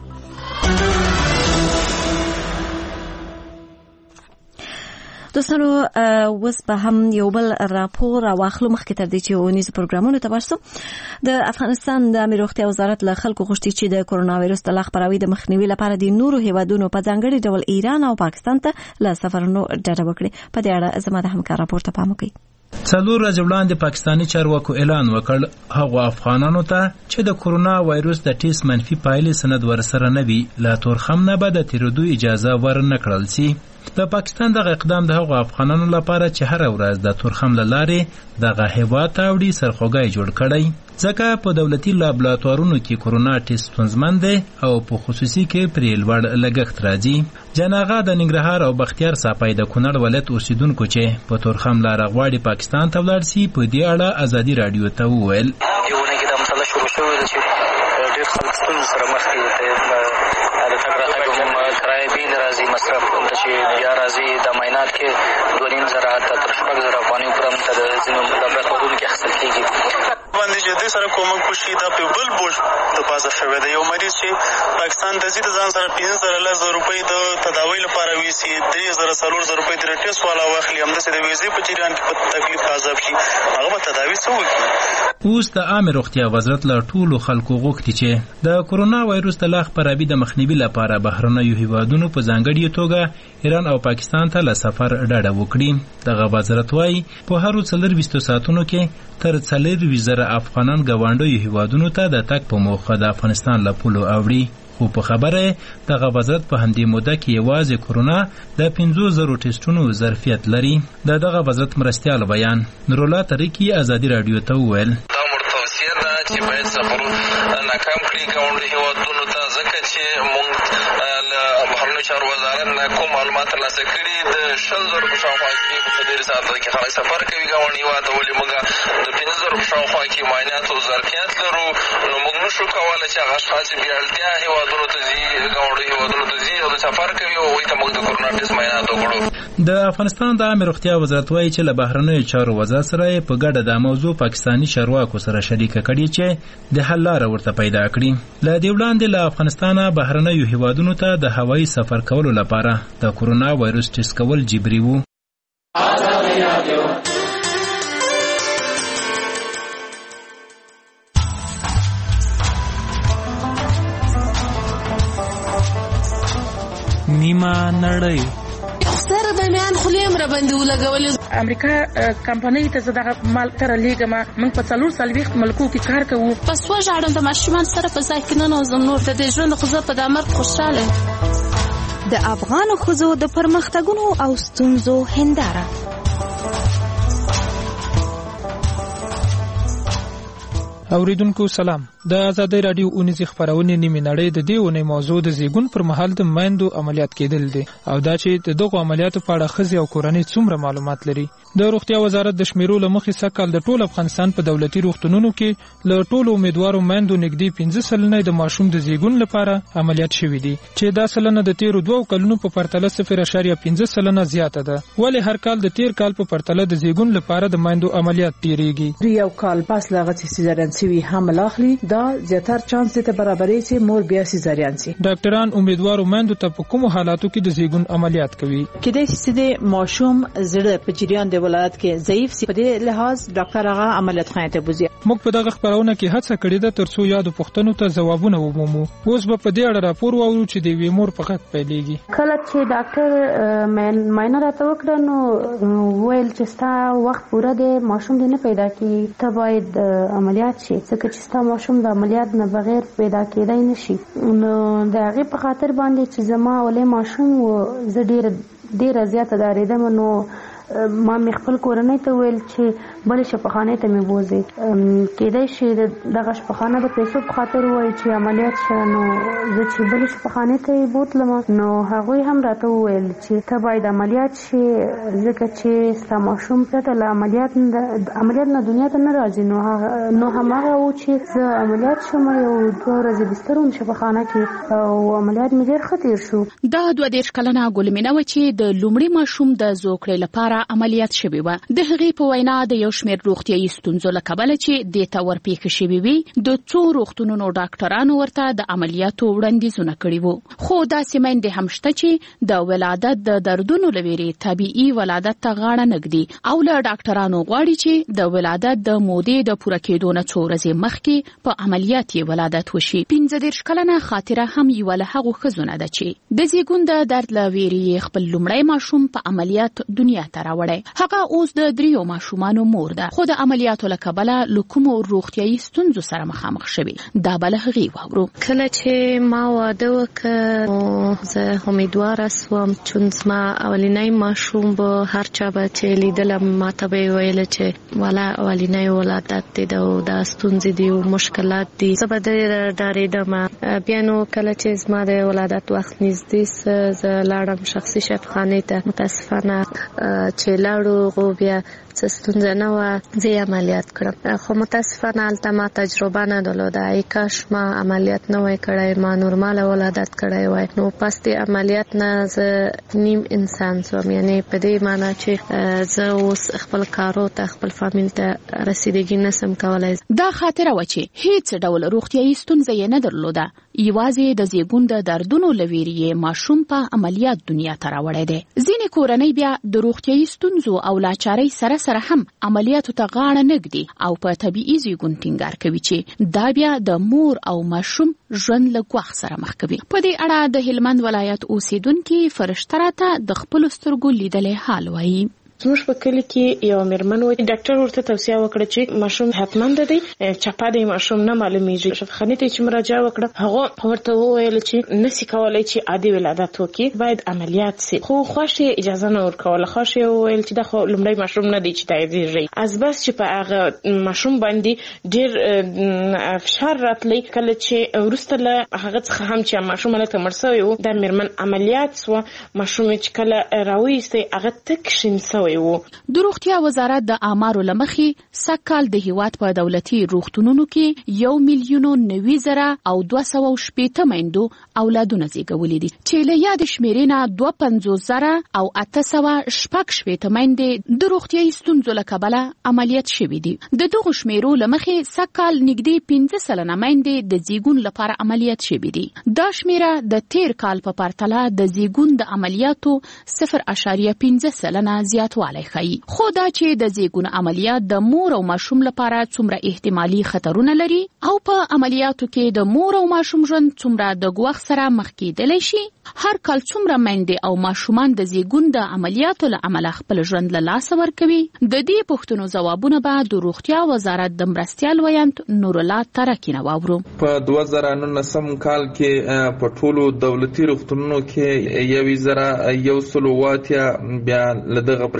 دوستانو اوس به هم یو بل راپور واخلو مخکې تر دې چې اونیزو پروګرامونو ته ورسو. د افغانستان د امنیت روغتیا وزارت له خلکو غوښتي چې د کورونا وایرس د لا خپراوي د مخنیوي لپاره د نورو هیوادونو په ځانګړي ډول ایران او پاکستان ته له سفرونو ډډه وکړي. په دې اړه زما د همکار راپور ته پام وکړئ. څلور ورځې وړاندې پاکستاني چارواکو اعلان وکړ هغو افغانانو ته چې د کورونا وایرس د ټیسټ منفي پایلې سند ورسره نه وي له تورخم نه به د تیرېدو اجازه ورنه کړل سي. د پاکستان دغه اقدام د هغو افغانانو لپاره چې هر ورځ د تورخم له لارې دغه هیواد ته وړي سرخوږی جوړ کړی، ځکه په دولتي لابراتوارونو کې کورونا ټیسټ ستونزمن دی او په خصوصي کې پرې لوړ لګښت راځي. جناغه د ننګرهار او بختیار صاحب د کونړ ولایت اوسیدونکو چې په تورخم لاره غواړي پاکستان ته ولاړ سي په دې اړه ازادي رادیو ته وویل. یوونه کې د مسله شروع شوې ده چې ډېر خلک ستونزو سره مخ دي. د تګ راتګ هم کرایه بیل راځي، مصرف دلته چې بیا راځي د معاینات کې دوه نیم زره حتی تر شپږ زره افغانۍ پورې هم ته د ځینو لابراتوارونو کې اخیستل کېږي. باندې چې دې سره کومک وشي دا په بل بوج د پاسه شوی دی. یو مریض چې پاکستان ته ځي د ځان سره پنځه زره لس زره روپۍ د تداوۍ لپاره ویسي، درې زره څلور زره روپۍ د ټیسټ والا واخلي، همداسې د ویزې په جریان کې په تکلیف عذاب شي، هغه به تداوي څه وکړي. اوس د عامه روغتیا وزارت له ټولو خلکو غوښتي چې د کورونا وایرس د لا خپراوي د مخنیوي لپاره بهرنیو هیوادونو په ځانګړې توګه ایران او پاکستان ته له سفر ډډه وکړي. دغه وزارت وايي په هرو څلورویشتو ساعتونو کې تر څلورویشت زره افغانان ګاونډیو هیوادونو ته د تګ په موخه د افغانستان له پولو اوړي. خو په خبره دغه وزارت په همدې موده کې یوازې کورونا د پنځو زرو ټیسټونو ظرفیت لري. د دغه وزارت مرستیال بیان نورالله طریقي ازادي رادیو ته وویل دا موږ توصیه ده چې باید سفرونه ناکام کړي ګاونډیو هیوادونو ته، ځکه چې موږ له بهرنیو چارو وزارت نه کوم معلومات ترلاسه کړي د شل زرو په شاوخوا کې په ډېرې ساعتونو کې خلک سفر کوي ګاونډي هیواد ته، ولې موږ د پنځه زرو په شاوخوا کې معاینات او ظرفیت لرو، نو موږ نشو کولی چې هغه اشخاص چې بې اړتیا هیوادونو ته ځي ګاونډیو هیوادونو ته ځي او د سفر کوي او هغوی ته موږ د کورونا ټیسټ معاینات وکړو. د افغانستان د عامه روغتیا وزارت وايي چې له بهرنیو چارو وزارت سره په ګډه دا موضوع پاکستاني چارواکو سره شریکه کړې چې د حل لاره ورته پیدا کړي. له دې وړاندې له افغانستانه بهرنیو هیوادونو ته د هوایي سفر کولو لپاره د کورونا وایرس ټیسټ کول جبري وو. نیمه نړۍ سره د میان خلیم را باندې ولګولې. امریکا کمپنۍ ته زه دغه مال کره لیږم، موږ په څلور څلوېښت ملکو کې کار کوو. پس وژاړم د ماشومان سره په ځای کې ننوځم، نور د دې ژوند خو زه په دا مرګ خوشحاله یم. د افغانو ښځو د پرمختګونو او ستونزو هنداره. اوریدونکو سلام، د ازادۍ راډیو اونیزې خپرونې نیمې نړۍ د دې اونۍ موضوع د زیږون پر مهال د میندو عملیات کېدل دي او دا چې د دغو عملیاتو په اړه ښځې او کورنۍ څومره معلومات لري. د روغتیا وزارت د شمیرو له مخې سږکال د ټول افغانستان په دولتي روغتونونو کې له ټولو امیدوارو میندو نږدې پنځه سلنه د ماشوم د زیږون لپاره عملیات شوي دي چې دا سلنه د تیرو دوو کلونو په پرتله صفر اعشاریه پنځه سلنه زیاته ده. ولې هر کال د تیر کال په پرتله د زیږون لپاره د میندو عملیات ډیریږي؟ یو کال پس له هغه چې سیزارین شوي حمل اخلي دا زیاتره چانس ته برابرې چې مور بیا سیزارین شي. ډاکټران امیدوارو میندو ته په کومو حالاتو کې د زیږون عملیات کوي؟ کله چې د ماشوم زړه په جریان د ولادت کې ضعیف سي په دې لحاظ ډاکټر هغه عملیات خانه ته بوزي. موږ په دغه خبرونه کې هڅه کړې ده ترڅو یادو پوښتنو ته ځوابونه ومومو. اوس به په دې اړه راپور واورو چې د وی مور په غږ پیلېږي. کله چې ډاکټر ماینه راته وکړه نو ویل چې ستا وخت پوره دی ماشوم دې نه پیدا کیږي ته باید عملیات شي ځکه چې ستا ماشوم د عملیات نه بغیر پیدا کېدای نشي. نو د هغې په خاطر باندې چې زما ولې ماشوم و زه ډېر ډېره زیاته ډارېدم نو ما مې خپل کورنۍ ته ویل چې بلې شفاخانې ته مې بوځئ کېدای شي دغه شفاخانه د پیسو په خاطر ووایي چې عملیات شه نو زه چې بلې شفاخانې ته یې بوتلم نو هغوی هم راته وویل چې ته باید عملیات شې ځکه چې ستا ماشوم پرته له عملیات عملیات نه دنیا ته نه راځي. نو نو هماغه و چې زه عملیات شوم یو دوه ورځې بستر وم شفاخانه کې او عملیات مې ډېر ښه تېر شو. دا دوه دېرش کلنه ګلمینه وه چې د لومړي ماشوم د زوکړې لپاره عملیات شوی و. د هغې په وینا د یو شمېر روغتیایي ستونزو له کبله چې دې ته ورپېښې شوي وي د څو روغتونونو ډاکټرانو ورته د عملیاتو وړاندیزونه کړي وو. خو داسې میندې هم شته چې د ولادت د دردونو له ویرې طبیعي ولادت ته غاړه نه ږدي او له ډاکټرانو غواړي چې د ولادت د مودې د پوره کېدو نه څو ورځې مخکې په عملیات یې ولادت وشي. پنځه دېرش کلنه خاطره هم یوه له هغو ښځو نه ده چې د زیږون د درد له ویرې خپل لومړی ماشوم په عملیات دنیا ته راوړی. هغه اوس د دریو ماشومانو مور ده خو د عملیاتو له کبله له کومو روغتیایي ستونزو سره مخامخ شوې. دا به له هغې واورو. کله چې ما واده وکړ نو زه امیدواره سوم چون زما اولنی ماشوم به هر چا به چې لیدلم ماته به یې ویله چې والا اولنی ولادت دی او دا ستونزې دي او مشکلات دي. زه به ډېره ډارېدم. بیا نو کله چې زما د ولادت وخت نږدې سه زه لاړم شخصي شفاخانې ته. متاسفانه چې لاړو خو بیا څه ستونزه نه وه زه یې عملیات کړم خو متاسفانه هلته ما تجربه نه درلوده. ای کاش ما عملیات نه وای کړی ما نورماله ولادت کړی وای نو پس د عملیات نه زه نیم انسان سوم یعنې په دې معنی چې زه اوس خپل کارو ته خپل فامیل ته رسیدګي نسم کولی. دا خاطره وه چې هیڅ ډول روغتیایي ستونزه یې نه درلوده یوازې د زیږون د دردونو له ویرې یې ماشوم په عملیات دنیا ته راوړی دی. ځینې کورنۍ بیا د روغتیایي ستونزو او لاچارۍ سره سره هم عملیاتو ته غاړه نه ږدي او په طبیعي زیږون ټینګار کوي چې دا بیا د مور او ماشوم ژوند له ګواښ سره مخ کوي. په دې اړه د هلمند ولایت اوسیدونکي فرشته راته د خپلو سترګو لیدلی حال وایي. زموږ په کلي کې یو میرمن و ډاکټر ورته توصیه وکړه چې ماشوم حتمند دی چپه دی ماشوم نه معلومیږي. شفاخانې ته چې مراجعه وکړه هغه ورته وویل چې نسی کولای چې عادي ولادت وکړي باید عملیات سي. خو خوښ اجازه نه ورکوله. خوښ وویل چې دا خو لومړی ماشوم نه دی چې تاییدېږي. از بس چې په هغه ماشوم باندې ډېر فشار راتلی کله چې وروسته له هغه څخه هم چې ماشوم هلته مړ سوی و دا میرمن عملیات سوه. ماشوم چې کله راویستی هغه تک شین سوی. د روغتیا وزارت د آمارو له مخې سږکال د هیواد په دولتي روغتونونو کې یو میلیون نوي زره او دوه سوه شپېته میندو اولادونه زیږولي دي چې له یادې شمېرې نه دوه پنځوس زره او اته سوه شپږ شپېته میندې د روغتیایي ستونزو له کبله عملیات شوي دي. د دغو شمېرو له مخې سږکال نږدې پنځه سلنه میندې د زیږون لپاره عملیات شوي دي. دا شمېره د تیر کال په پرتله د زیږون د عملیاتو صفر اعشاریه پنځه سلنه زیات والی ښیي. خو دا چې د زیږون عملیات د مور او ماشوم لپاره څومره احتمالي خطرونه لري او په عملیاتو کې د مور او ماشوم ژوند څومره د ګواښ سره مخ کېدلی شي، هر کال څومره میندې او ماشومان د زیږون د عملیاتو له امله خپل ژوند له لاسه ورکوي، د دې پوښتنو ځوابونه به د روغتیا وزارت د مرستیال ویاند نورالله ترکي نه واورو. په دوه زره نولسم کال کې په ټولو دولتي روغتونونو کې یو زره یو سل او اتیا بیا له دغه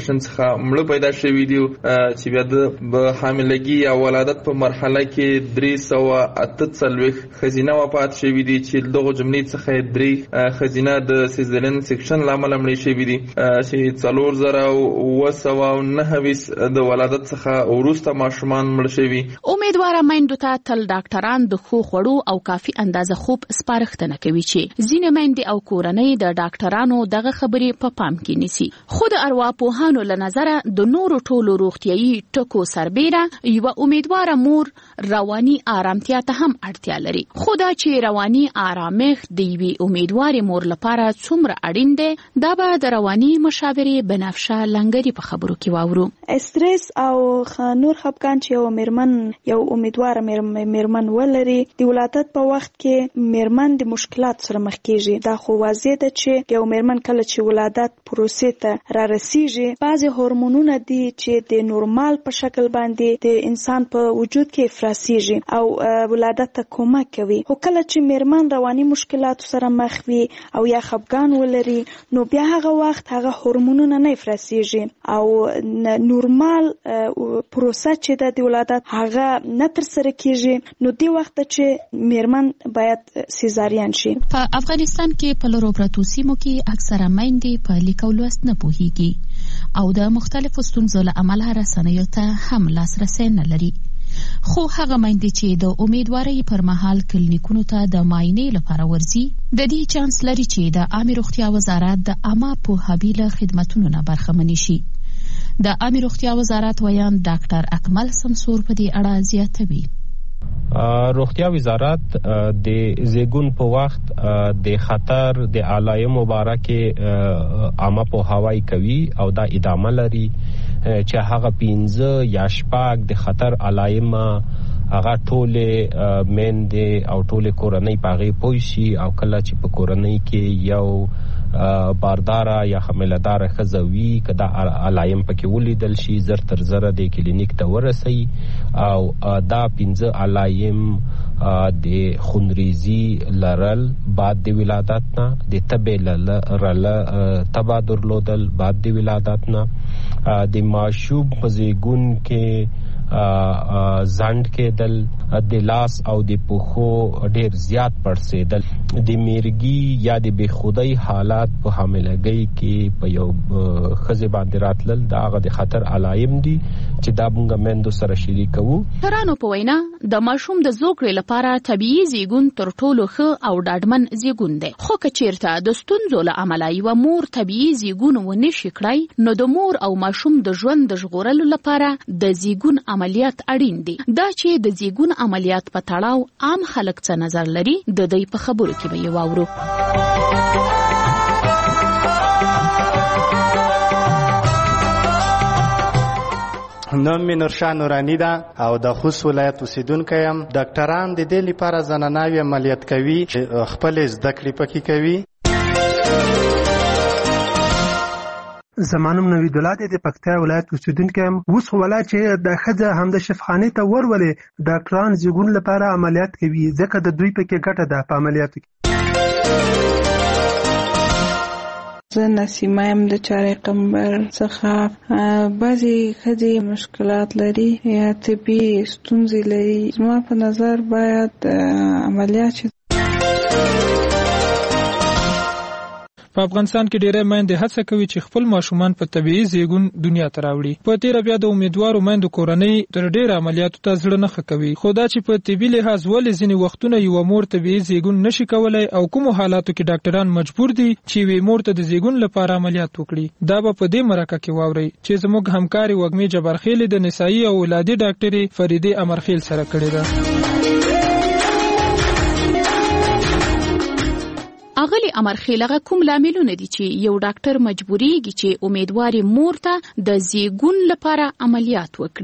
اپریشن څخه مړه پیدا شوي دي چې بیا د حاملګي یا ولادت په مرحله کې درې سوه اته څلوېښت ښځینه وفات شوي دي چې دغو جملې څخه درې ښځینه د سیزرین سیکشن له امله مړې شوي دي چې څلور زره اوه سوه او نهه ویشت د ولادت څخه وروسته ماشومان مړه شوي. امیدواره میندو ته تل ډاکټران د ښو خوړو او کافي اندازه خوب سپارښتنه کوي چې ځینې میندې او کورنۍ د ډاکټرانو دغه خبرې په پام کې نیسي. خو د ارواپوهانو له نظره د نورو ټولو روغتیايي ټکو سربیره یوه امیدواره مور رواني آرامتیا ته هم اړتیا لري. خو دا چې رواني آرامښت د یوې امیدوارې مور لپاره څومره اړین دی دا به د رواني مشاورې بنفشه لنګري په خبرو کې واورو. استرس او نور خپګان چې یو میرمن یو امیدواره میرمن ولري د ولادت په وخت کې میرمن د مشکلات سره مخ کیږي. دا خو واضح ده چې یو میرمن کله چې ولادت پروسې ته را رسیږي بعضی هورمونونه دي چې د نورمال په شکل باندې د انسان په وجود کې افرازیږي او ولادت ته کمک کوي. خو کله چې میرمن رواني مشکلات سره مخ وي او یا خپګان ولري نو بیا هغه وخت هغه هورمونونه نه افرازیږي او نورمال پروسه چې د ولادت هغه نه تر سره کیږي. نو دی وخت چې میرمن باید سیزارین شي. په افغانستان کې په لورو پرتو سیمو کې اکثره میندې په لیک او لوست نه پوهیږي او د مختلفو ستونزو له امله رسنیو ته هم لاسرسی نه لري. خو هغه میندې چې د امیدوارۍ پر مهال کلینیکونو ته د معاینې لپاره ورځي د دې چانس لري چې د عامه روغتیا وزارت د عامه پوهاوي له خدمتونو نه برخمن شي. د عامه روغتیا وزارت ویان ډاکټر اکمل سمسور په دې اړه زیاتوي. روغتیا وزارت د زیګون په وخت د خطر د علایمو باره کې عامه پوهاوی کوي او دا ادامه لري چې هغه پنځه یا شپږ د خطر علایم هغه ټولې میندې او ټولې کورنۍ په هغې پوه شي او کله چې په کورنۍ کې یو بارداره یا حامله‌داره ښځه وي که دا علایم پکې ولیدل شي زر تر زره د کلینیک ته ورسوي او دا پنځه علایم د خونریزي لرل بعد د ولادت نه د تبې لرل تبه درلودل بعد د ولادت نه د ماشوم په زیګون کې زند کېدل د لاس او د پښو ډېر زیات پړسېدل د میرګي یا د بېخودۍ حالات په حاملګۍ کې په یو ښځې باندې راتلل دا هغه د خطر علایم دي چې دا موږ میندو سره شریکوو. ډاکټرانو په وینا د ماشوم د زوکړې لپاره طبیعي زیږون تر ټولو ښه او ډاډمن زیږون دی. خو که چیرته د ستونزو له امله یوه مور طبیعي زیږون ونه شي کړی نو د مور او ماشوم د ژوند د ژغورلو لپاره د زیږون عملیات اړین دي. دا چې د زیږون عملیات په تړاو عام خلک څه نظر لري د دوی په خبرو کې به یې واورو. نوم مې نورشاه نورانی ده او د خوست ولایت اوسیدونکی یم. ډاکټران د دې لپاره زناناوې عملیات کوي چې خپلې زده کړې پکې کوي. زمانم نوید الله دی د پکتیا ولایت اوسیدونکی یم. اوس خو ولایت چې د ښځه هم د شفاخانې ته ورولې ډاکټران زیږون لپاره عملیات کوي ځکه د دوی پکې ګټه ده په عملیاتو کې. زه نسیمه یم د چارې قمبر څخه. بعضې ښځې مشکلات لري یا طبي ستونزې لري. زما په نظر باید عملیات شي. په افغانستان کې ډېری میندې هڅه کوي چې خپل ماشومان په طبیعي زیږون دنیا ته راوړي. په تیره بیا د امیدوارو میندو کورنۍ تر ډېره عملیاتو ته زړه نه ښه کوي. خو دا چې په طبي لحاظ ولې ځینې وختونه یوه مور طبیعي زیږون نشي کولی او کومو حالاتو کې ډاکټران مجبور دي چې یوې مور ته د زیږون لپاره عملیات وکړي دا به په دې مرکه کې واورئ چې زموږ همکارې وږمې جبارخیل د نسایي او ولادي ډاکټرې فریدې امرخیل سره کړې ده. اغلی امرخیل هغه کوم لاملونه دي چې یو ډاکټر مجبوریږي چې امیدواري مور ته د زیږون لپاره عملیات وکړي؟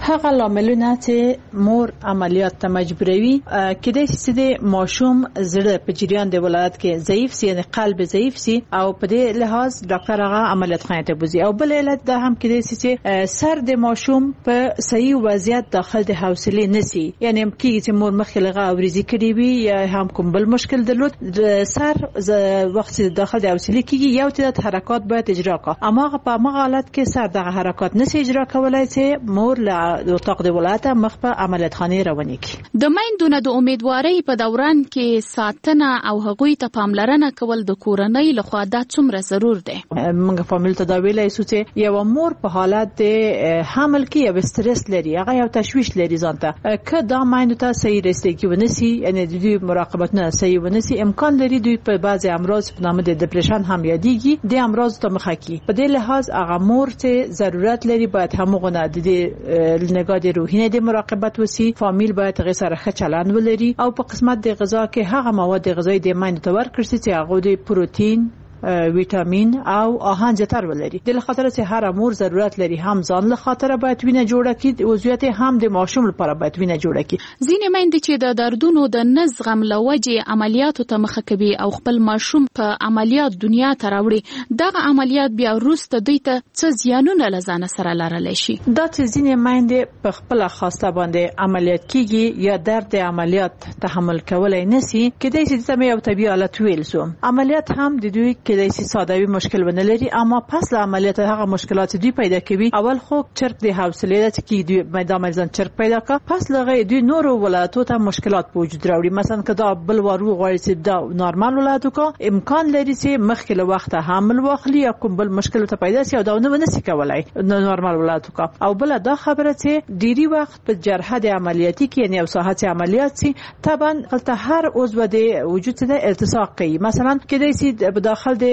هغه لاملونه چې مور عملیات ته مجبوروي کېدای شي چې ماشوم زړه په جریان د ولادت کې ضعیف سي، یعنی قلب ضعیف سي، او په دې لحاظ ډاکټر هغه عملیات خانه ته بوزي. او بل علت دا هم کېدای شي چې سر د ماشوم په صحیح وضعیت داخل د حوصله نسی، یعنی کېږي چې مور مخکې لغه اوریزي کړي وي یا هم کوم بل مشکل درلود، سر وخت داخل د حوصله کېږي یو تعداد حرکات باید اجرا کړي، اما په هغه حالت کې سر دغه حرکات نسی اجرا کولای چې مور له اتاق د ولادت مخ په عملیات خانه روانه کړي. د میندونو د امیدوارۍ په دوران کې ساتنه او هغوی ته پاملرنه کول د کورنۍ لخوا دا څومره ضرور دی؟ موږ فامیل تداوی لایسو چې یو مور په حالت د حمل کې یو استرس لري، هغه یو تشویش لري ځانته، که دا میندو ته صحیح رسیدګي ونسی، یعنی د دوی مراقبتونه صحیح ونسی، امکان لري دوی په بعضی امراض په نامه د دپریشن هم یادېږي، د امراض ته مخه کړي. په دې لحاظ هغه مور چې ضرورت لري باید همغه د دې نگاه د روحینه د مراقبت وسی، فامیل باید غي سره ښه چلند ولري، او په قسمت د غذا کې هغه مواد غذایی د میندو ته ورکړي چې هغه د پروتین، ویټامین او آهن زیاتر ولري. د خاطر چې هر مور ضرورت لري هم ځان له خاطر باید وینه جوړه کړي، او ضرورت هم د ماشوم لپاره باید وینه جوړه کړي. ځینې میندې چې د دردونو د نزغم لوجې عملیاتو ته مخه کوي او خپل ماشوم په عملیات دنیا ته راوړي، دغه عملیات بیا وروسته دوی ته څه زیانونه له ځانه سره لرلی شي؟ دا چې ځینې میندې په خپل خواسته باندې عملیات کیږي یا درد عملیات تحمل کولای نسی، کېدای شي چې یو طبيعي حالت ویل سو. عملیات هم د دوی کېدای شي سادهوي مشکل ونه لري، اما پس له عملیات هغه مشکلات دوی پیدا کوي. اول خو چرک د حوصله ته کې دوی میدان میزان چرک پیدا کا، پس لغه دوی نور ولادتو ته مشکلات په وجود راوړي. مثلا کدا بل وارو غواړي چې دا نارمال ولادتو کا امکان لري چې مخکې له وخت حمل واخلي یا کوم بل مشکل ته پیدا شي او دا نه ونسي کولای نارمال ولادتو کا. او بل دا خبره چې ډيري وخت په جرحه د عملیاتي کې یعنی صحت عملیات سي طبعا غلطه هر عضو د وجود ته التصاق کوي. مثلا کېدای شي په داخل د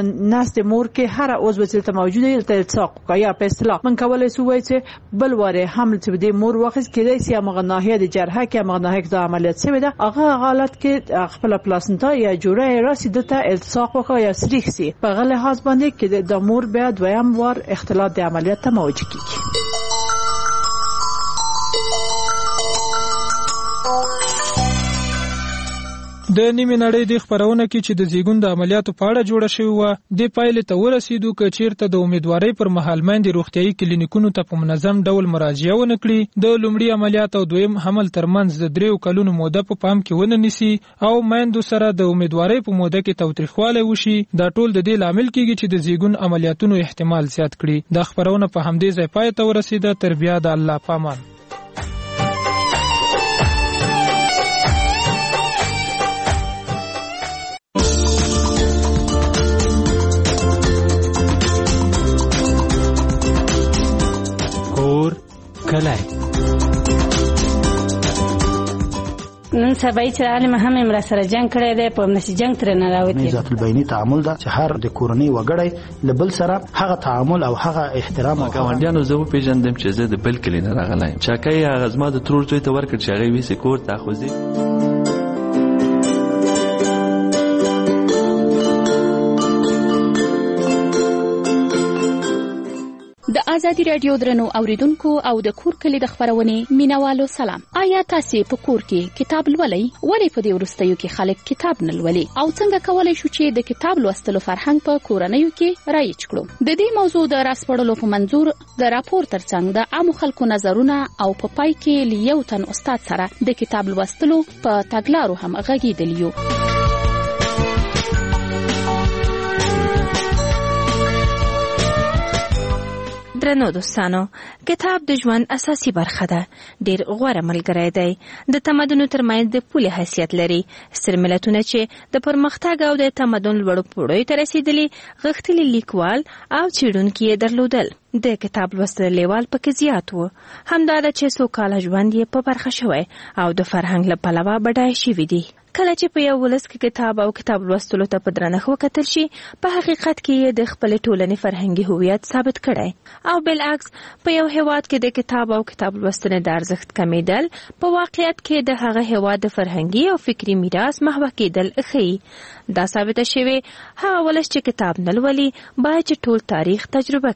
نس د مور کې هر عضو چې موجوده التصاق کوي، یا په اصطلاح من کولای سو وایي چې بل واره حمل چې د مور وخت کېدای شي هغه ناحیه د جرحه کې هغه ناحیه د عملیات سوي ده، هغه حالت کې خپل پلاسنتا یا جوړه راسي دته التصاق وکړي یا سریخ سي، په غل لحاظ باندې کې د مور بیا دویم وار اختلاط د عملیات ته موجود کیږي. د نیمه نړۍ د خبرونه کې چې د زیګون د عملیاتو په اړه جوړه شوی و د پایله ته ورسېدو چې چیرته د امیدوارۍ پر مهال مېندې روغتيایي کلینیکونو ته په منظم ډول مراجعه ونه کړي، د لومړي عملیات او دویم حمل ترمنځ د دریو کلونو موده په پام کې ونه نیسي او مېندو سره د امیدوارۍ په موده کې توتریخواله وشي، دا ټول د دې لامل کیږي چې د زیګون عملیاتونو احتمال زیات کړي. د خبرونه په همدې ځای پای ته ورسېده. تر بیا د الله پامان. کلای نن سبا چې عالم هم امر سره جنگ کړی دی، په نشي جنگ تر نه راوتی. ذات البینی تعامل دا چې هر د کورنۍ وګړي لبل سره هغه تعامل او هغه احترام او ګاونډیانو زه په پیژندم چې زه د بل کلی نه راغلایم. چاکای هغه زما د ترور ته ورکړ چې هغه ویسه کور ته خوځي. د ازادي رادیو درنو اوریدونکو او د کور کلی د خبرونې مینوالو سلام. آیا تاسو په کور کې کتاب لولئ؟ ولې په دې ورستیو کې خلک کتاب نه لولي؟ او څنګه کولای شو چې د کتاب لوستلو فرهنګ په کورنیو کې رایج کړو؟ د دې موضوع د راسپړلو په منظور د راپور ترڅنګ د عامو خلکو نظرونه او په پای کې لیو تن استاد سره د کتاب لوستلو په تګلارو هم غږیدلیو. درنو دوستانو، کتاب د ژوند اساسي برخه ده. ډیر غوره ملګری دی. د تمدنو ترمنځ د پولې حیثیت لري. ستر ملتونه چې د پرمختګ او د تمدن لوړو پوړیو ته رسیدلي، غښتلي لیکوال او څېړونکي یې درلودل. د کتاب لوستل لیوال پکې زیات و. همدا ده چې سوکاله ژوند یې په برخه شوی او د فرهنګ له پلوه بډای شوي دي. کله چې په یو ولس کې کتاب او کتاب لوستلو ته په درنښت وکتل شي، په حقیقت کې یې د خپل ټولنې فرهنګي هویت ثابت کړی، او بالعکس په یو هیواد کې د کتاب او کتاب لوستنې د ارزښت کمیدل په واقعیت کې د هغه هیواد د فرهنګي او فکری میراث محو کېدل ښیي. دا ثابته شوې هغه ولس چې کتاب نه لولي باید چې ټول تاریخ تجربه کړي.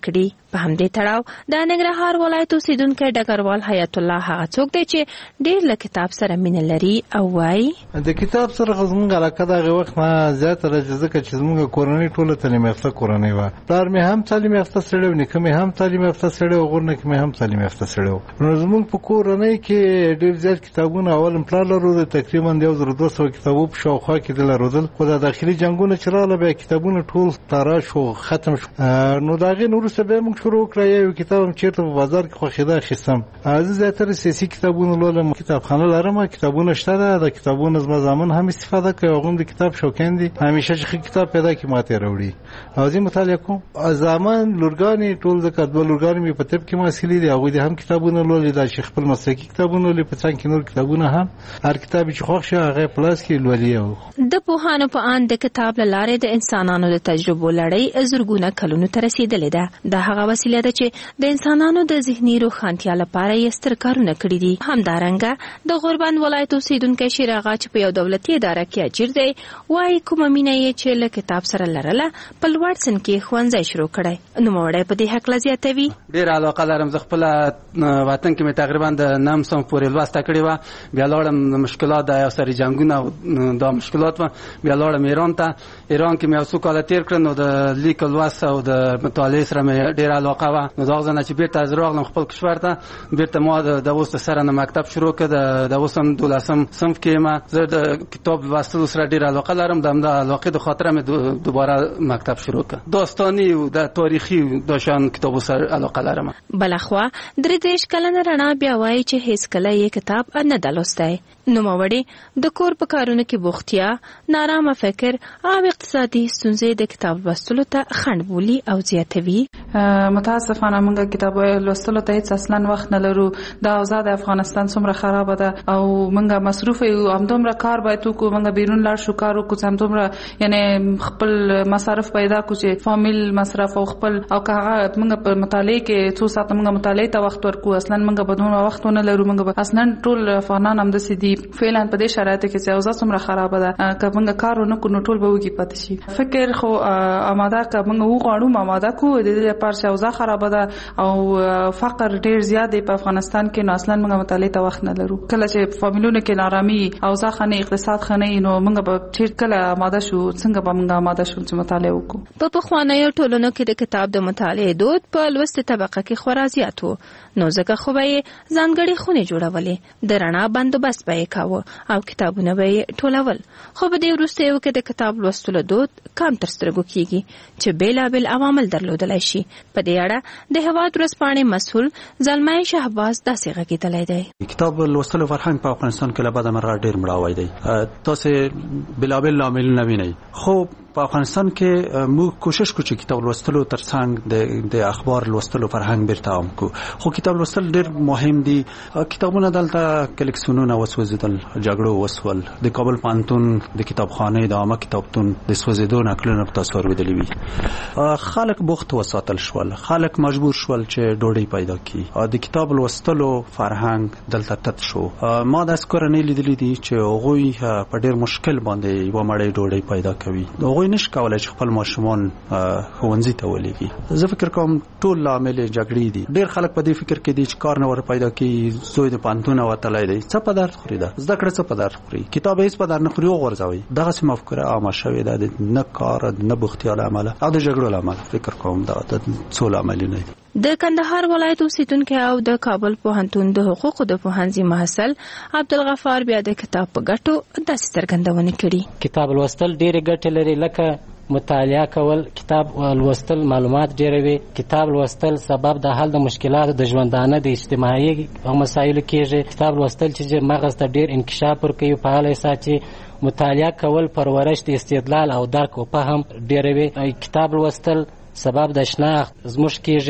په همدې تړاو د ننګرهار ولایت اوسیدونکی ډګروال حیات الله هغه څوک دی چې ډېر له کتاب سره مینه لري او وایي د کتاب سره زموږ علاقه دغه وخت ما زیاتره ځکه چې زموږ کورنۍ ټوله تعلیم یافته کورنۍ وه. پلار مې هم تعلیم یافته سړی و، نیکه مې هم تعلیم یافته سړی و، غورنه کې مې هم تعلیم یافته سړی و. نو زموږ په کورنۍ کې ډېر زیات کتابونه اول پلار لرو، تقریبا د یو زر دوه سوه کتابو په شاوخوا کې د لرودل، خو د داخلي جنګونه چې راغله بیا کتابونه ټول تارا شو، ختم شو. نو د هغې نه وروسته بیا موږ شروع وکړه یو کتاب هم چېرته په بازار کې خوښېده اخیستم. زه زیاتره سیاسي کتابونه لولم، کتابخانه لرم، کتابونه شته ده، د کتابونو زما زامن هم استفاده کوي، هغوی هم د کتاب شوقین دي، همیشه چې ښه کتاب پیدا کړي ما ته یې راوړي او زه مطالعه کوم. زامن لورګانې ټول ځکه دوه لورګانې مې په طب کې محصلې دي، هغوی دې هم کتابونه لولي، دا چې خپل مسلکي کتابونه لولي، په څنګ کې نور کتابونه هم هر کتاب چې خوښ شي هغه پلاس کې لولي. د پوهانو په اند د کتاب له لارې د انسانانو د تجربو لړۍ زرګونه کلونو ته رسیدلې ده. دا هغه وسیله ده چې د انسانانو د ذهني روښانتیا لپاره یې ستر کارونه کړي دي. همدارنګه د غوربند ولایت اوسیدونکی شیر آغا چې په یو دولتي اداره کې اجیر دی وایي کومه مینه یې چې له کتاب سره لرله په لوړ سن کې ښوونځی شروع کړی. نوموړی په دې هکله زیاتوي ډېره علاقه لرم. زه خپله وطن کې مې تقریبا د نهم صنف پورې لوسته کړې وه، بیا لاړم مشکلات د سري جنګونه دا مشکلات وه، بیا لاړم ایران ته. ایران کې مې یو څو کاله تېر کړل، نو د لیک لوست او د مطالعې سره مې ډېره علاقه وه. نو د هغه ځای نه چې بېرته زه راغلم خپل کشور ته، بېرته ما د اوس د سره نه مکتب شروع کړ، د اوس هم دولسم صنف کې یم. زه د کتاب لوستلو سره ډېره علاقه لرم، د همدا علاقې د خاطره مې دوباره مکتب شروع کړ. داستاني او د تاریخي د شان کتابو سره علاقه لرم. بلخوا درې دېرش کلنه رڼا بیا وایي چې هیڅ کله یې کتاب نه ده لوستی. نوموړې د کور په کارونو کې بوختیا، نارامه فکر او اقتصادي ستونزې د کتاب لوستلو ته خنډ بولي او زیاتوي. متاسفانه موږ کتاب لوستلو ته هیڅ اصلا وخت نه لرو. دا اوضاع د افغانستان څومره خرابه ده او موږ مصروف یو، همدومره کار باید وکړو، موږ بیرون لاړ شو کار وکړو، همدومره یعنی خپل مصارف پیدا کړو چې فامیل مصرف او خپل او که هغه موږ په مطالعې کې څو ساعته موږ مطالعې ته وخت ورکړو، اصلا موږ به دومره وخت ونه لرو. موږ اصلا ټول افغانان همداسې دي فعلا په دې شرایطو کې چې اوضاع څومره خرابه ده، که موږ کار ونه کړو نو ټول به وږي پاتې شي. فکر خو آماده که موږ وغواړو آماده کړو د دې لپاره چې اوضاع خرابه ده او فقر ډېر زیات دی په افغانستان کې، نو اصلا موږ مطالعې ته وخت نه لرو. کله چې فامیلونو کې نارامي، اوضاع ښه نه، اقتصاد ښه نه، نو موږ به چېرته کله آماده شو، څنګه به موږ آماده شو چې مطالعه وکړو. په پخوانیو ټولنو کې د کتاب د مطالعې دود په لوستې طبقه کې خورا زیات و، نو ځکه خو به یې ځانګړې خونې جوړولې، د رڼا بندوبست به یې کاوه او کتابونه به یې ټولول. خو په دې وروستیو کې د کتاب لوستلو دود کم تر سترګو کېږي چې بېلابېل عوامل درلودلی شي. په دې اړه د هېواد ورځپاڼې مسؤل زلمی شهباز داسې غږېدلی دی. کتاب لوستلو فرهنګ په افغانستان کې له بده مرغه ډېر مړاوی دی. تاسې بېلابېل لاملونه وینئ، خو په افغانستان کې موږ کوشش کوو چې کتاب لوستلو ترڅنګ د د اخبار لوستلو فرهنګ بیرته عام کړو. خو کتاب لوستل ډېر مهم دي. کتابونه دلته کلیکسیونونه وسوځېدل، جګړو وسول، د کابل پوهنتون د کتابخانې د عامه کتابتون د سوځېدو نقلونه په تاسو اورېدلي وي. خلک بوخت وساتل شول، خلک مجبور شول چې ډوډۍ پیدا کړي. د کتاب لوستلو فرهنګ دلته تت شو. ما داسې کورنۍ لیدلي دي چې هغوی په ډېر مشکل باندې یوه مړۍ ډوډۍ پیدا کوي. هغوی نشي کولی چې خپل ماشومان ښوونځي ته ولېږي. زه فکر کوم ټول لامل یې جګړې دي. ډېر خلک په دې فکر کې دي چې کار نه ور پیدا کړي، زوی د پوهنتون وتلی دی، څه په درد خوري، ده زده کړه څه په درد خوري، کتاب هېڅ په درد نه خوري، وغورځوئ. دغسې مفکوره عامه شوې ده، د نه کار نه بوختیا له امله او د جګړو له امله. فکر کوم دا د څو لاملونه دي. د کندهار ولایت اوسیدونکي او د کابل پوهنتون د حقوقو د پوهنځي محصل عبدالغفار بیا د کتاب په ګټو داسې څرګندونه کړي. کتاب لوستل ډېرې ګټې لري، لکه مطالعه کول، کتاب لوستل معلومات ډېروي، کتاب لوستل سبب د حل د مشکلاتو د ژوندانه د اجتماعي مسایلو کېږي. کتاب لوستل چې مغز ته ډېر انکشاف ورکوي، فعال ساتي. مطالعه کول پرورش د استدلال او درک او فهم ډېروي. کتاب لوستل سبب د شناخت زموږ کېږي.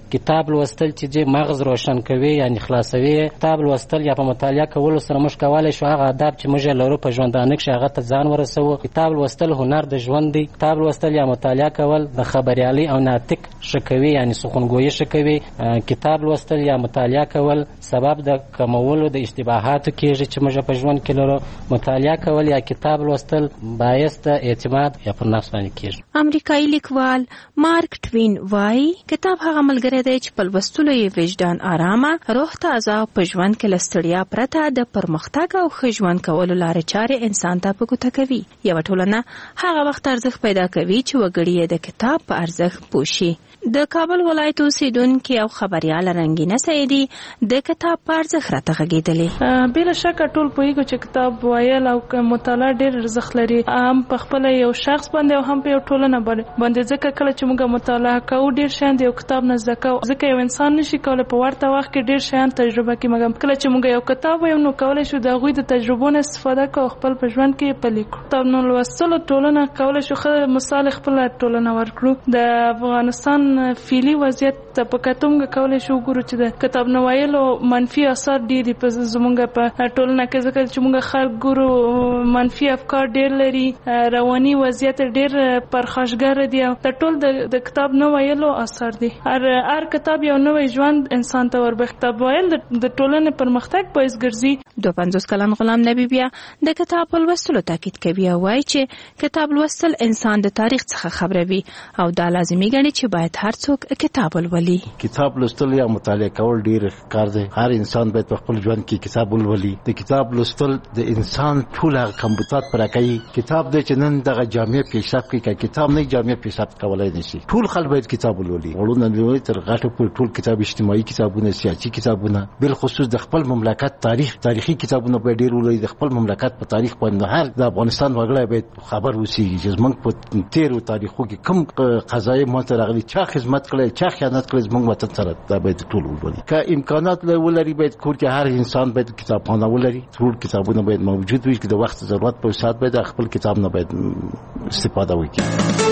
کتاب لوستل چې مغز روشن کوي یعنی خلاصوي. کتاب لوستل یا په مطالعه کولو سره موږ کولای شو هغه آداب چې موږ لرو په ژوندانه کې هغه ته ځان ورسوو. کتاب لوستل هنر د ژوند دی. کتاب لوستل یا مطالعه کول د خبريالي او ناطق شکوي یعنی سخنګویي شکوي. کتاب لوستل یا مطالعه کول سبب د کمولو د اشتباهاتو کېږي چې موږ په ژوند کې لرو. مطالعه کول یا کتاب لوستل باعث د اعتماد یا پر نفس باندې کېږي. امریکایي لیکوال مارک ټوین وایي کتاب هغه ملګری دی چې په لوستلو یې وجدان آرامه، روح تازه، په ژوند کې له ستړیا پرته د پرمختګ او ښه ژوند کولو لارې چارې انسان ته په ګوته کوي. یوه ټولنه هغه وخت ارزښت پیدا کوي چې وګړي یې د کتاب په ارزښت پوه شي. د کابل ولایت اوسیدونکي او خبرياله رنګینه سیدي د کتاب په ارزښت راته غږېدلې. بلا شک ټول پوهیږو چې کتاب ویل او مطالعه ډېر ارزښت لري، هم په خپل یو شخص باندې او هم په یو ټولنه باندې. ځکه کله چې موږ مطالعه کوو ډېر شیان د یو کتاب نه زده کوو. ځکه یو انسان نشي کولی په ورته وخت کې ډېر شیان تجربه کړي، مګر کله چې موږ یو کتاب وایو نو کولی شو د هغوی د تجربو نه استفاده کوو، خپل په ژوند کې پلي کړو. کتاب نو لوستلو ټولنه کولی شو ښه مثال خپله ټولنه ورکړو. د افغانستان فعلي وضعیت په کتو موږ کولی شو وګورو چې د کتاب نه ویلو منفي اثار ډېر دي په زموږ په ټولنه کې. ځکه چې موږ خلک ګورو منفي افکار ډېر لري، رواني وضعیت ډېر پرخاشګر دي. د ټول د کتاب نه ویلو اثر دي. هر هر کتاب یو نوی ژوند انسان ته وربخ. کتاب ویل د ټولنې پرمختګ باعث ګرځي. دوه پنځوس کلن غلام نبی بیا د کتاب لوستلو تاکید کوي او وایي چې کتاب لوستل انسان د تاریخ څخه خبروي او دا لازمي ګڼي چې باید هر څوک کتاب ولولي. کتاب لوستل یا مطالعه کول ډیر کار دی. هر انسان باید په خپل ژوند کې کتاب ولولي. د کتاب لوستل د انسان ټول هغه کمبودات پر کوي. کتاب د چنن دغه جامع پیشرفت کوي. کتاب نه جامع پیشرفت کولای نشي. ټول خلک باید کتاب ولولي. ورونه لوي تر غټو پر ټول کتاب اجتماعي کتابونه، سیاسي کتابونه، بل خصوص د خپل مملکت تاریخ تاریخي کتابونه باید ډیر ولولي. د خپل مملکت په تاریخ باندې هر د افغانستان وګړي باید خبر وسی چې موږ په تیرو تاریخو کې کوم قضایي ماته راغلي، چا خدمت کړي، چا خیانت کړي، موږ وطن سره دا باید ټول ولولي. که امکانات ولري باید کور کې هر انسان باید کتابخانه ولري. ټول کتابونه باید موجود وي چې د وخت ضرورت په سات باید خپل کتاب نه باید استفاده وکړي.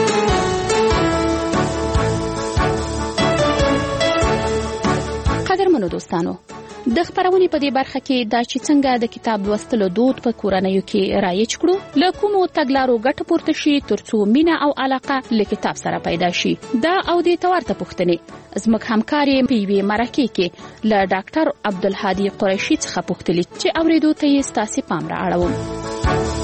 قدرمنو دوستانو، د خبرونې په دې برخه کې دا چې څنګه د کتاب لوستلو دود په کورنیو کې رایج کړو، له کومو تګلارو ګټه پورته شي ترڅو مینه او علاقه له کتاب سره پیدا شي. دا او د تورته پوښتنې زموږ همکارې په یوې مرکې کې له ډاکټر عبدالهادي قریشي څخه پوښتلې چې اوریدو ته یې ستاسې پام را اړوم.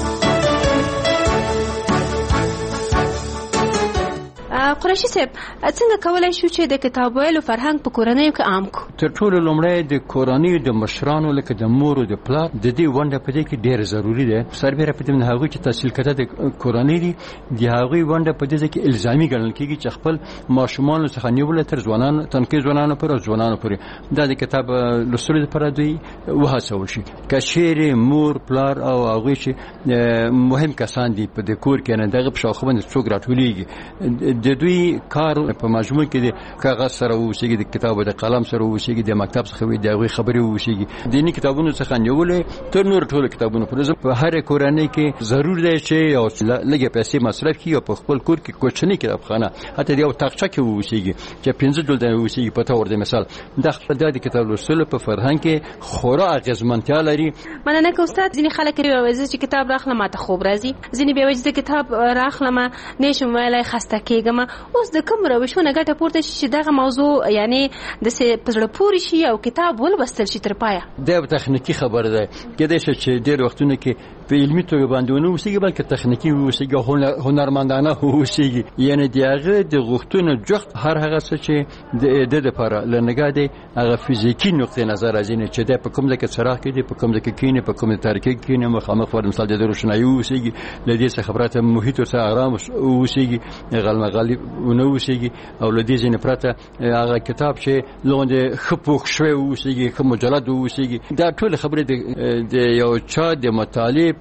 قریشي صاحب، څنګه کولای شو چې د کتاب ویلو فرهنګ په کورنیو کې عام کړو؟ تر ټولو لومړی د کورنیو د مشرانو لکه د مور او د پلار د دې ونډه په دې کې ډېره ضروري ده. سربېره په دې نه هغوی چې تحصیل کړه د کورنۍ دي د هغوی ونډه په دې کې الزامي ګڼل کېږي چې خپل ماشومان څخه نیولې تر ځوانانو تنکي ځوانانو پر ځوانانو پورې دا د کتاب لوستلو لپاره دوی وهڅول شي. که چیرې مور پلار او هغوی چې مهم کسان دي په د کور کې نه دغه په شاوخوا باندې څوک راټولېږي، د دوی کار په مجموع کې د کاغذ سره وشيږي، د کتاب او د قلم سره وشيږي، د مکتب څخه وي د هغوی خبرې وشيږي. دیني کتابونو څخه نیولې تر نور ټولو کتابونو پورې په هر کورنۍ کې ضرور دی چې یو لږه پیسې مصرف کړي او په خپل کور کې کوچنی کتابخانه حتی یو تاقچه کې وشيږي چې پنځه ډول د وشيږي. په تور د مثال د خپل د کتاب لوستلو په فرهنګ کې خورا اغیزمنتیا لري. مننه که استاد. ځینې خلک وایي چې کتاب راخلم ماته خوب راځي، ځینې بیا وایي چې کتاب راخلم نشم ویلای خسته کېږم. اوس د کوم روشونه ګټه پورته شي چې دغه موضوع یعنی د سه پزړه پوری شي او کتاب ولوستل شي تر پایه؟ دا تخنیکی خبره ده. کېدای شي چې ډېر وختونه کې په علمي توګه باندې ونه وسیږي بلکې تخنیکی وسیږي، هنرمندانه وسیږي. یعنی دغه د غوښتنو جخت هر هغه څه چې د د لپاره لنګا دی هغه فزیکی نقطې نظر ازینه چې د په کوم ځای کې څراغ کې دی، په کوم ځای کې کینه، په کوم تاریکی کې نه مخامخ ور مثال د روشنايي وسیږي. لدې څخه خبرته محیط او آرام وسیږي، غلمه غالب ونه وسیږي. او لدې ځینې پرته هغه کتاب چې لوند خپوخ شوی وسیږي، کوم مجلد وسیږي. دا ټول خبره د یو چا د مطالعه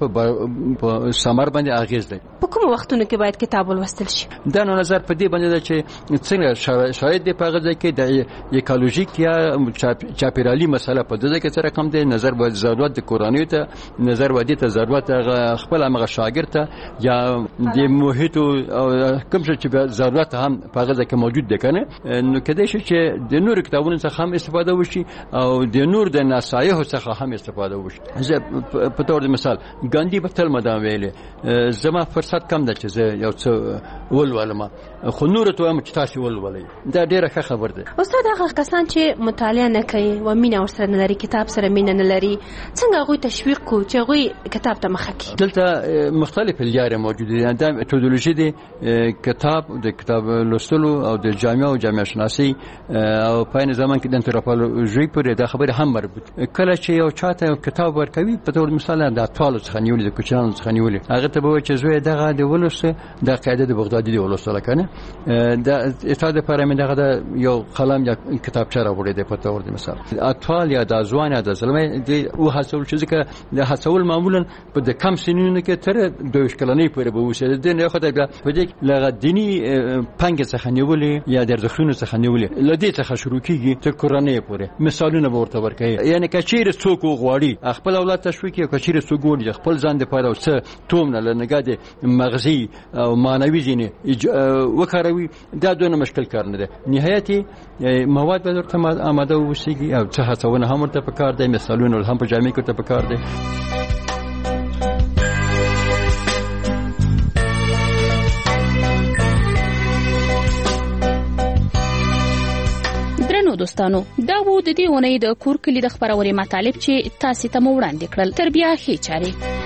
په ثمر باندې اغیز لري. په کوم وختونو کې باید کتاب ولوستل شي؟ دا نو نظر په دې باندې ده چې څنګه شاید د پاغه ځکه د ایکولوژیک یا چاپیرالي مسله په دې کې سره کم دی. نظر باید ضرورت د کورنۍ ته، نظر ودی ته ضرورت خپل هغه شاګرد ته یا د محیط او کوم چې ضرورت هم په هغه کې موجود دی کنه نو کله چې د نور کتابونو څخه هم استفاده وشي او د نور د نصایح څخه هم استفاده وشي. زه په تور مثال ګاندی په تل مدام ویلې زما فرصت کم ده چې زه یو څه ولولم خو نور ته هم چې تاسو ولولئ دا ډیره ښه خبر ده. استاد هغه کسان چې مطالعه نه کوي و مینه ورسره نه لري کتاب سره مینه نه لري څنګه هغوی تشویق کو چې هغوی کتاب ته مخه کړي؟ دلته مختلف لارې موجوده دي. دا میتودولوژي دی کتاب د کتاب لوستلو او د جامعه او جامعه شناسی او په این زمان کې د انتروپولوژي پورې دا خبره هم مربوط. کله چې یو چاته یو کتاب ورکوي په تور مثال د اطفال څخه نیولې د کوچنیانو څخه نیولې هغه ته به چې زوی دغه د ولوسه د قاعده د بغدادي دی ولوسه کنه دا استاد لپاره مې دغه یو قلم یا کتابچه راوړی دی په تور مثال اطفال یا د ځوان یا د زلمه دی او حاصل چې ځکه د حاصل معمولا په د کم سنینو کې تر دوه کلنۍ پورې به وشه د نه خدای بیا په دې لغه دینی پنګ څخه نیولې یا د ځخونو څخه نیولې لدې څخه شروع کیږي تر قرانه پورې مثالونه ورته ورکړي. یعنی کچیر څوک غواړي خپل اولاد تشویق کوي کچیر څوک غواړي خپل ځان د پاره اوسه توم نه لنګاد مغزي او مانوي ځینې وکړوي دا دونه مشکل کار نه ده. نهایتي مواد به ورته آماده وشيږي او څه هڅونه هم ورته پکار دی مثالونه هم په جامع کې ته پکار دی. دوستانو دا وو د دې ونې د کور کلی د خبروري مطالب چې تاسو ته مو وړاندې کړل. تربیه هي چاري